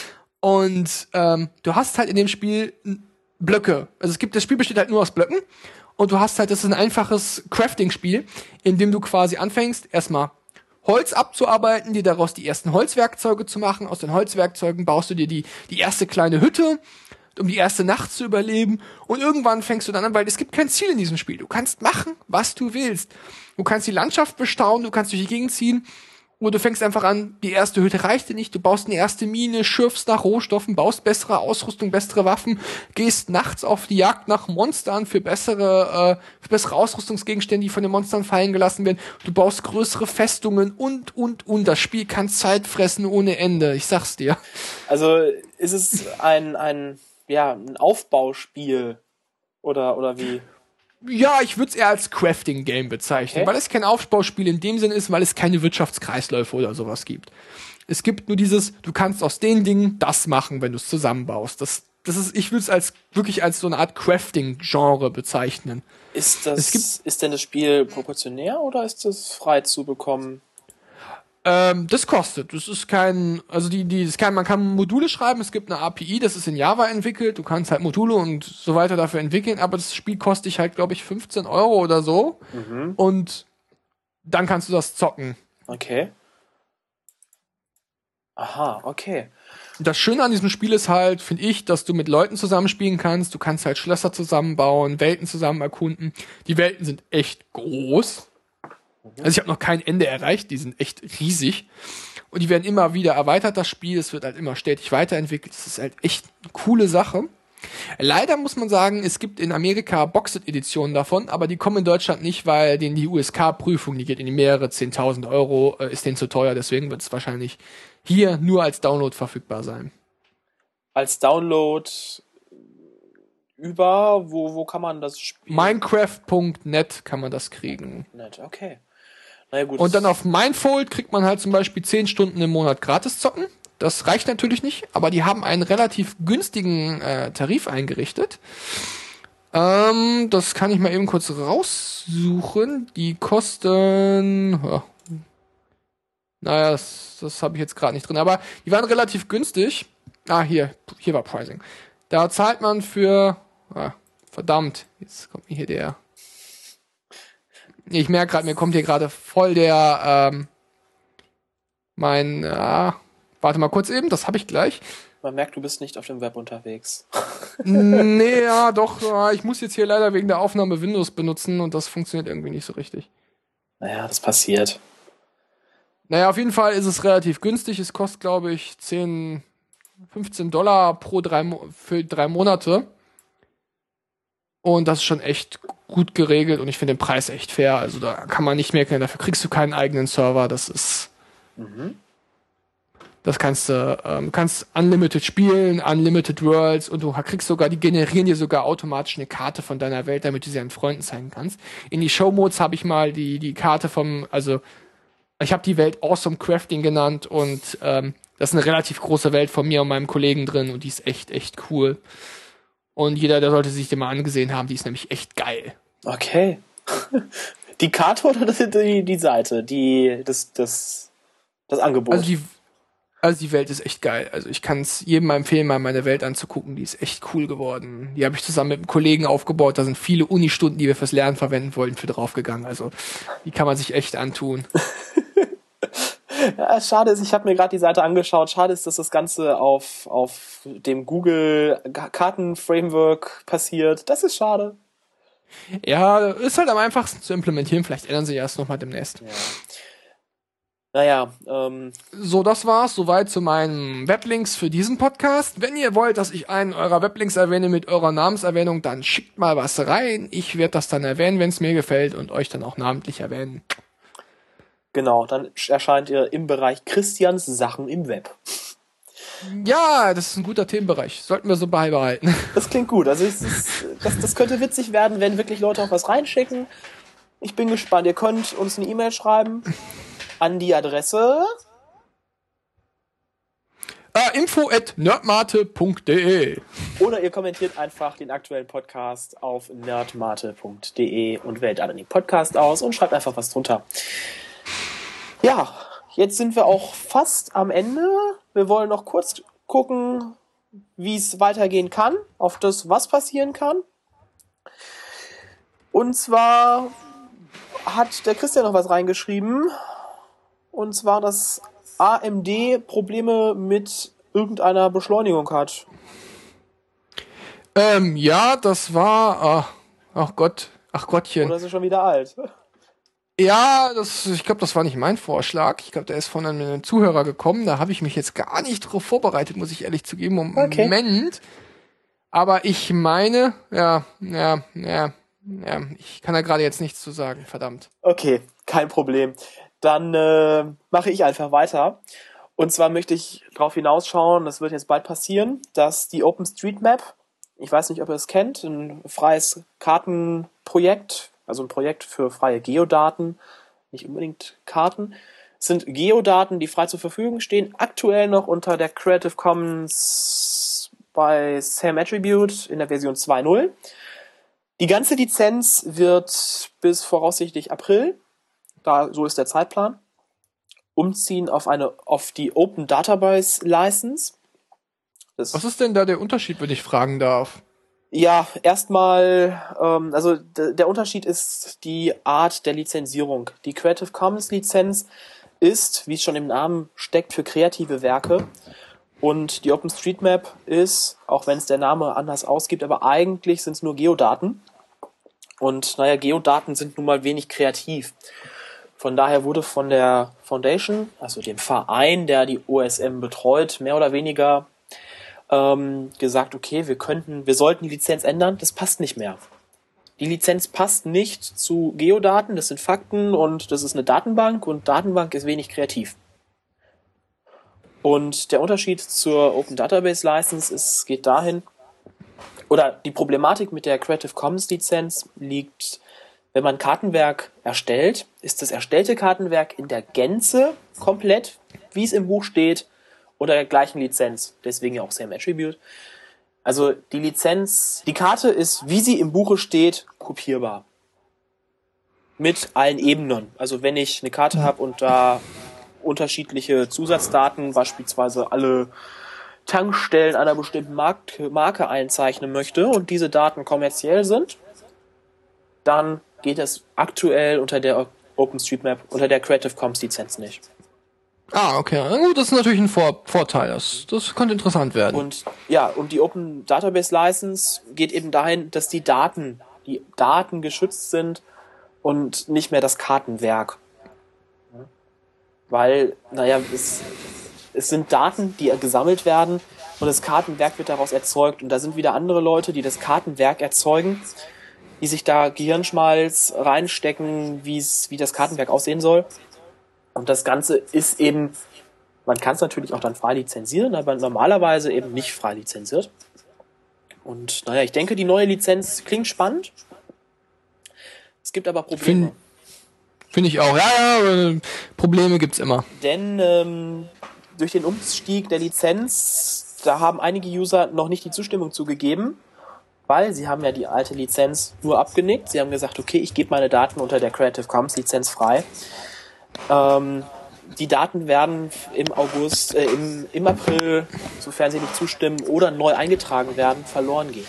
Und ähm, du hast halt in dem Spiel Blöcke. Also es gibt, das Spiel besteht halt nur aus Blöcken. Und du hast halt, das ist ein einfaches Crafting-Spiel, in dem du quasi anfängst, erstmal Holz abzuarbeiten, dir daraus die ersten Holzwerkzeuge zu machen. Aus den Holzwerkzeugen baust du dir die, die erste kleine Hütte, um die erste Nacht zu überleben. Und irgendwann fängst du dann an, weil es gibt kein Ziel in diesem Spiel. Du kannst machen, was du willst. Du kannst die Landschaft bestaunen, du kannst durch die Gegend ziehen. Oder du fängst einfach an, die erste Hütte reicht dir nicht, du baust eine erste Mine, schürfst nach Rohstoffen, baust bessere Ausrüstung, bessere Waffen, gehst nachts auf die Jagd nach Monstern für bessere, äh, für bessere Ausrüstungsgegenstände, die von den Monstern fallen gelassen werden. Du baust größere Festungen und, und, und. Das Spiel kann Zeit fressen ohne Ende, ich sag's dir. Also ist es ein, ein, ja, ein Aufbauspiel oder, oder wie? Ja, ich würde es eher als Crafting-Game bezeichnen, Okay. weil es kein Aufbauspiel in dem Sinne ist, weil es keine Wirtschaftskreisläufe oder sowas gibt. Es gibt nur dieses, du kannst aus den Dingen das machen, wenn du es zusammenbaust. Das, das ist, ich würde es als wirklich als so eine Art Crafting-Genre bezeichnen. Ist das, Es gibt- ist denn das Spiel proportionär oder ist das frei zu bekommen? Ähm, das kostet. Das ist kein, also die, die, das kann, man kann Module schreiben, es gibt eine A P I, das ist in Java entwickelt, du kannst halt Module und so weiter dafür entwickeln, aber das Spiel kostet dich halt, glaube ich, fünfzehn Euro oder so. Mhm. Und dann kannst du das zocken. Okay. Aha, okay. Das Schöne an diesem Spiel ist halt, finde ich, dass du mit Leuten zusammenspielen kannst. Du kannst halt Schlösser zusammenbauen, Welten zusammen erkunden. Die Welten sind echt groß. Also ich habe noch kein Ende erreicht, die sind echt riesig. Und die werden immer wieder erweitert, das Spiel. Es wird halt immer stetig weiterentwickelt. Das ist halt echt eine coole Sache. Leider muss man sagen, es gibt in Amerika Boxed-Editionen davon, aber die kommen in Deutschland nicht, weil denen die U S K-Prüfung, die geht in die mehrere zehntausend Euro, äh, ist denen zu teuer. Deswegen wird es wahrscheinlich hier nur als Download verfügbar sein. Als Download über, wo, wo kann man das spielen? Minecraft Punkt net kann man das kriegen. Nett, okay. Naja, gut. Und dann auf Mindfold kriegt man halt zum Beispiel zehn Stunden im Monat gratis zocken. Das reicht natürlich nicht, aber die haben einen relativ günstigen äh, Tarif eingerichtet. Ähm, das kann ich mal eben kurz raussuchen. Die kosten... Oh, Naja, das, das habe ich jetzt gerade nicht drin. Aber die waren relativ günstig. Ah, hier, hier war Pricing. Da zahlt man für, ah, verdammt, jetzt kommt mir hier der, ich merke gerade, mir kommt hier gerade voll der, ähm, mein, ah, warte mal kurz eben, das habe ich gleich. Man merkt, du bist nicht auf dem Web unterwegs. Nee, ja, doch, ah, ich muss jetzt hier leider wegen der Aufnahme Windows benutzen und das funktioniert irgendwie nicht so richtig. Naja, das passiert. Naja, auf jeden Fall ist es relativ günstig. Es kostet, glaube ich, zehn, fünfzehn Dollar pro drei, Mo- für drei Monate. Und das ist schon echt gut geregelt und ich finde den Preis echt fair. Also da kann man nicht meckern. Dafür kriegst du keinen eigenen Server. Das ist, Mhm. das kannst du, ähm, kannst unlimited spielen, unlimited Worlds und du kriegst sogar, die generieren dir sogar automatisch eine Karte von deiner Welt, damit du sie an Freunden zeigen kannst. In die Show-Modes habe ich mal die, die Karte vom, also ich habe die Welt Awesome Crafting genannt und ähm, das ist eine relativ große Welt von mir und meinem Kollegen drin und die ist echt, echt cool. Und jeder, der sollte sich die mal angesehen haben, die ist nämlich echt geil. Okay. Die Karte oder das, die, die Seite? Die, das, das, das Angebot? Also die, also die Welt ist echt geil. Also ich kann es jedem mal empfehlen, mal meine Welt anzugucken. Die ist echt cool geworden. Die habe ich zusammen mit einem Kollegen aufgebaut. Da sind viele Unistunden, die wir fürs Lernen verwenden wollten, für draufgegangen. Also die kann man sich echt antun. Ja, schade ist, ich habe mir gerade die Seite angeschaut. Schade ist, dass das Ganze auf, auf dem Google Kartenframework passiert. Das ist schade. Ja, ist halt am einfachsten zu implementieren. Vielleicht ändern sie erst nochmal demnächst. Ja. Naja, ähm. So, das war's. Soweit zu meinen Weblinks für diesen Podcast. Wenn ihr wollt, dass ich einen eurer Weblinks erwähne mit eurer Namenserwähnung, dann schickt mal was rein. Ich werde das dann erwähnen, wenn es mir gefällt und euch dann auch namentlich erwähnen. Genau, dann erscheint ihr im Bereich Christians Sachen im Web. Ja, das ist ein guter Themenbereich. Sollten wir so beibehalten. Das klingt gut. Also es ist, das, das könnte witzig werden, wenn wirklich Leute auch was reinschicken. Ich bin gespannt. Ihr könnt uns eine E-Mail schreiben an die Adresse Äh, info at nerdmate punkt de. oder ihr kommentiert einfach den aktuellen Podcast auf nerdmate punkt de und wählt dann den Podcast aus und schreibt einfach was drunter. Ja, jetzt sind wir auch fast am Ende. Wir wollen noch kurz gucken, wie es weitergehen kann, auf das, was passieren kann. Und zwar hat der Christian noch was reingeschrieben. Und zwar, dass A M D Probleme mit irgendeiner Beschleunigung hat. Ähm, ja, das war, ach, ach Gott, ach Gottchen. Oder ist es schon wieder alt? Ja, das, ich glaube, das war nicht mein Vorschlag. Ich glaube, der ist von einem Zuhörer gekommen. Da habe ich mich jetzt gar nicht drauf vorbereitet, muss ich ehrlich zugeben. Okay. Moment. Aber ich meine, ja, ja, ja, ja, ich kann da gerade jetzt nichts zu sagen, verdammt. Okay, kein Problem. Dann äh, mache ich einfach weiter. Und zwar möchte ich darauf hinausschauen, das wird jetzt bald passieren, dass die OpenStreetMap, ich weiß nicht, ob ihr es kennt, ein freies Kartenprojekt, also ein Projekt für freie Geodaten, nicht unbedingt Karten, es sind Geodaten, die frei zur Verfügung stehen, aktuell noch unter der Creative Commons bei Sam Attribute in der Version zwei Punkt null. Die ganze Lizenz wird bis voraussichtlich April, da so ist der Zeitplan, umziehen auf eine auf die Open Database License. Das Was ist denn da der Unterschied, wenn ich fragen darf? Ja, erstmal, ähm, also d- der Unterschied ist die Art der Lizenzierung. Die Creative Commons Lizenz ist, wie es schon im Namen steckt, für kreative Werke. Und die OpenStreetMap ist, auch wenn es der Name anders ausgibt, aber eigentlich sind es nur Geodaten. Und naja, Geodaten sind nun mal wenig kreativ. Von daher wurde von der Foundation, also dem Verein, der die O S M betreut, mehr oder weniger ähm, gesagt, okay, wir könnten, wir sollten die Lizenz ändern, das passt nicht mehr. Die Lizenz passt nicht zu Geodaten, das sind Fakten und das ist eine Datenbank und Datenbank ist wenig kreativ. Und der Unterschied zur Open Database License ist, geht dahin, oder die Problematik mit der Creative Commons Lizenz liegt, wenn man ein Kartenwerk erstellt, ist das erstellte Kartenwerk in der Gänze komplett, wie es im Buch steht, unter der gleichen Lizenz. Deswegen ja auch Sam Attribute. Also die Lizenz, die Karte ist, wie sie im Buche steht, kopierbar. Mit allen Ebenen. Also wenn ich eine Karte habe und da unterschiedliche Zusatzdaten, beispielsweise alle Tankstellen einer bestimmten Markt- Marke einzeichnen möchte und diese Daten kommerziell sind, dann geht es aktuell unter der OpenStreetMap, unter der Creative Commons Lizenz nicht. Ah, okay. Na gut, das ist natürlich ein Vor- Vorteil. Das, das könnte interessant werden. Und ja, und die Open Database License geht eben dahin, dass die Daten, die Daten geschützt sind und nicht mehr das Kartenwerk. Weil, naja, es, es sind Daten, die gesammelt werden und das Kartenwerk wird daraus erzeugt. Und da sind wieder andere Leute, die das Kartenwerk erzeugen, die sich da Gehirnschmalz reinstecken, wie's, wie das Kartenwerk aussehen soll. Und das Ganze ist eben, man kann es natürlich auch dann frei lizenzieren, aber normalerweise eben nicht frei lizenziert. Und naja, ich denke, die neue Lizenz klingt spannend. Es gibt aber Probleme. Finde find ich auch. Ja, ja, äh, Probleme gibt's immer. Denn ähm, durch den Umstieg der Lizenz, da haben einige User noch nicht die Zustimmung zugegeben, weil sie haben ja die alte Lizenz nur abgenickt. Sie haben gesagt, okay, ich gebe meine Daten unter der Creative Commons Lizenz frei. Ähm, die Daten werden im August, äh, im, im April, sofern sie nicht zustimmen oder neu eingetragen werden, verloren gehen.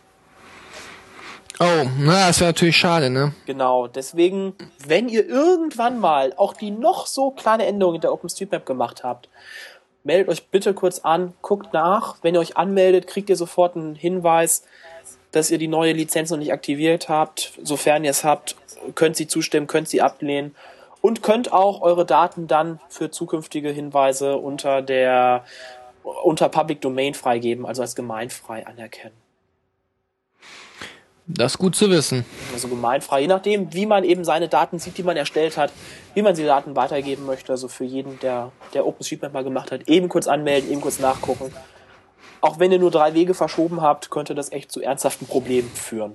Oh, na, das wäre natürlich schade, ne? Genau, deswegen, wenn ihr irgendwann mal auch die noch so kleine Änderung in der OpenStreetMap gemacht habt, meldet euch bitte kurz an, guckt nach. Wenn ihr euch anmeldet, kriegt ihr sofort einen Hinweis, dass ihr die neue Lizenz noch nicht aktiviert habt. Sofern ihr es habt, könnt sie zustimmen, könnt sie ablehnen und könnt auch eure Daten dann für zukünftige Hinweise unter der unter Public Domain freigeben, also als gemeinfrei anerkennen. Das ist gut zu wissen. Also gemeinfrei, je nachdem, wie man eben seine Daten sieht, die man erstellt hat, wie man die Daten weitergeben möchte. Also für jeden, der, der OpenStreetMap mal gemacht hat, eben kurz anmelden, eben kurz nachgucken. Auch wenn ihr nur drei Wege verschoben habt, könnte das echt zu ernsthaften Problemen führen.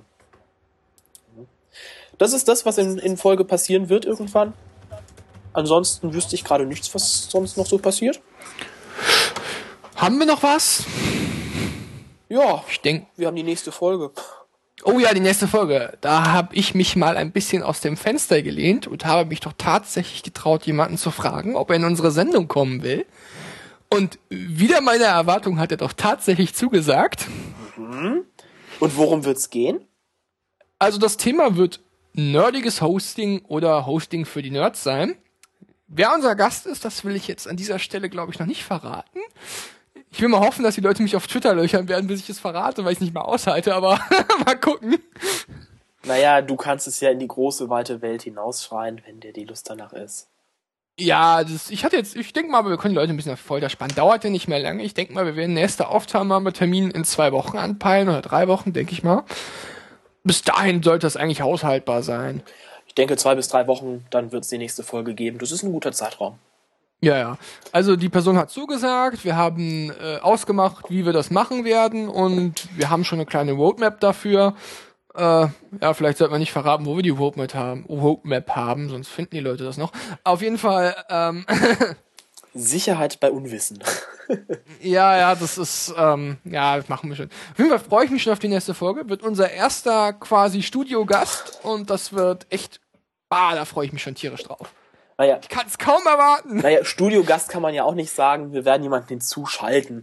Das ist das, was in, in Folge passieren wird irgendwann. Ansonsten wüsste ich gerade nichts, was sonst noch so passiert. Haben wir noch was? Ja, Ich denke. wir haben die nächste Folge. Oh ja, die nächste Folge. Da habe ich mich mal ein bisschen aus dem Fenster gelehnt und habe mich doch tatsächlich getraut, jemanden zu fragen, ob er in unsere Sendung kommen will. Und wieder meine Erwartung hat er doch tatsächlich zugesagt. Mhm. Und worum wird's gehen? Also das Thema wird nerdiges Hosting oder Hosting für die Nerds sein. Wer unser Gast ist, das will ich jetzt an dieser Stelle, glaube ich, noch nicht verraten. Ich will mal hoffen, dass die Leute mich auf Twitter löchern werden, bis ich es verrate, weil ich es nicht mehr aushalte, aber mal gucken. Naja, du kannst es ja in die große, weite Welt hinausschreien, wenn dir die Lust danach ist. Ja, das, ich hatte jetzt, ich denke mal, wir können die Leute ein bisschen auf Folter spannen. Dauert ja nicht mehr lange. Ich denke mal, wir werden nächste Aufnahme mit Termin in zwei Wochen anpeilen oder drei Wochen, denke ich mal. Bis dahin sollte das eigentlich haushaltbar sein. Ich denke, zwei bis drei Wochen, dann wird es die nächste Folge geben. Das ist ein guter Zeitraum. Ja, ja. Also die Person hat zugesagt, wir haben äh, ausgemacht, wie wir das machen werden und wir haben schon eine kleine Roadmap dafür. Äh, ja, vielleicht sollte man nicht verraten, wo wir die Roadmap haben, Roadmap haben, sonst finden die Leute das noch. Auf jeden Fall, ähm, Sicherheit bei Unwissen. ja, ja, das ist, ähm, ja, das machen wir schon. Auf jeden Fall freue ich mich schon auf die nächste Folge. Wird unser erster quasi Studiogast und das wird echt, ah, da freue ich mich schon tierisch drauf. Naja, Ich kann es kaum erwarten. naja, Studiogast kann man ja auch nicht sagen, wir werden jemanden hinzuschalten.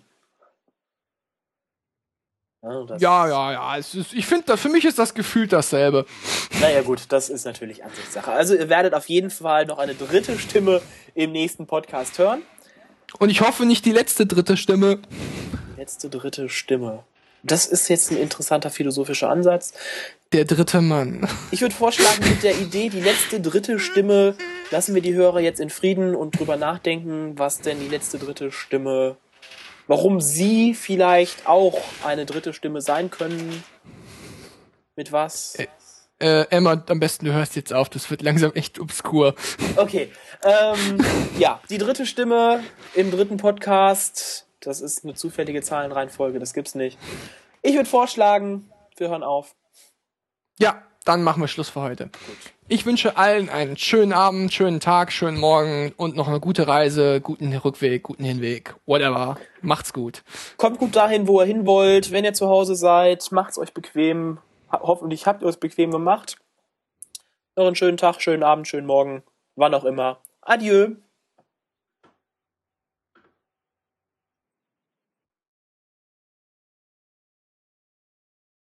Ja, das, Ja, ja, ja. Es ist, ich finde, für mich ist das gefühlt dasselbe. Naja gut, das ist natürlich Ansichtssache. Also ihr werdet auf jeden Fall noch eine dritte Stimme im nächsten Podcast hören. Und ich hoffe nicht die letzte dritte Stimme. Letzte dritte Stimme. Das ist jetzt ein interessanter philosophischer Ansatz. Der dritte Mann. Ich würde vorschlagen, mit der Idee, die letzte dritte Stimme, lassen wir die Hörer jetzt in Frieden und drüber nachdenken, was denn die letzte dritte Stimme, warum sie vielleicht auch eine dritte Stimme sein können. Mit was? Äh, Emma, am besten du hörst jetzt auf, das wird langsam echt obskur. Okay, ähm, ja, die dritte Stimme im dritten Podcast, das ist eine zufällige Zahlenreihenfolge, das gibt's nicht. Ich würde vorschlagen, wir hören auf. Ja, dann machen wir Schluss für heute. Ich wünsche allen einen schönen Abend, schönen Tag, schönen Morgen und noch eine gute Reise, guten Rückweg, guten Hinweg, whatever. Macht's gut. Kommt gut dahin, wo ihr hin wollt. Wenn ihr zu Hause seid, macht's euch bequem. Hoffentlich habt ihr es bequem gemacht. Noch einen schönen Tag, schönen Abend, schönen Morgen, wann auch immer. Adieu.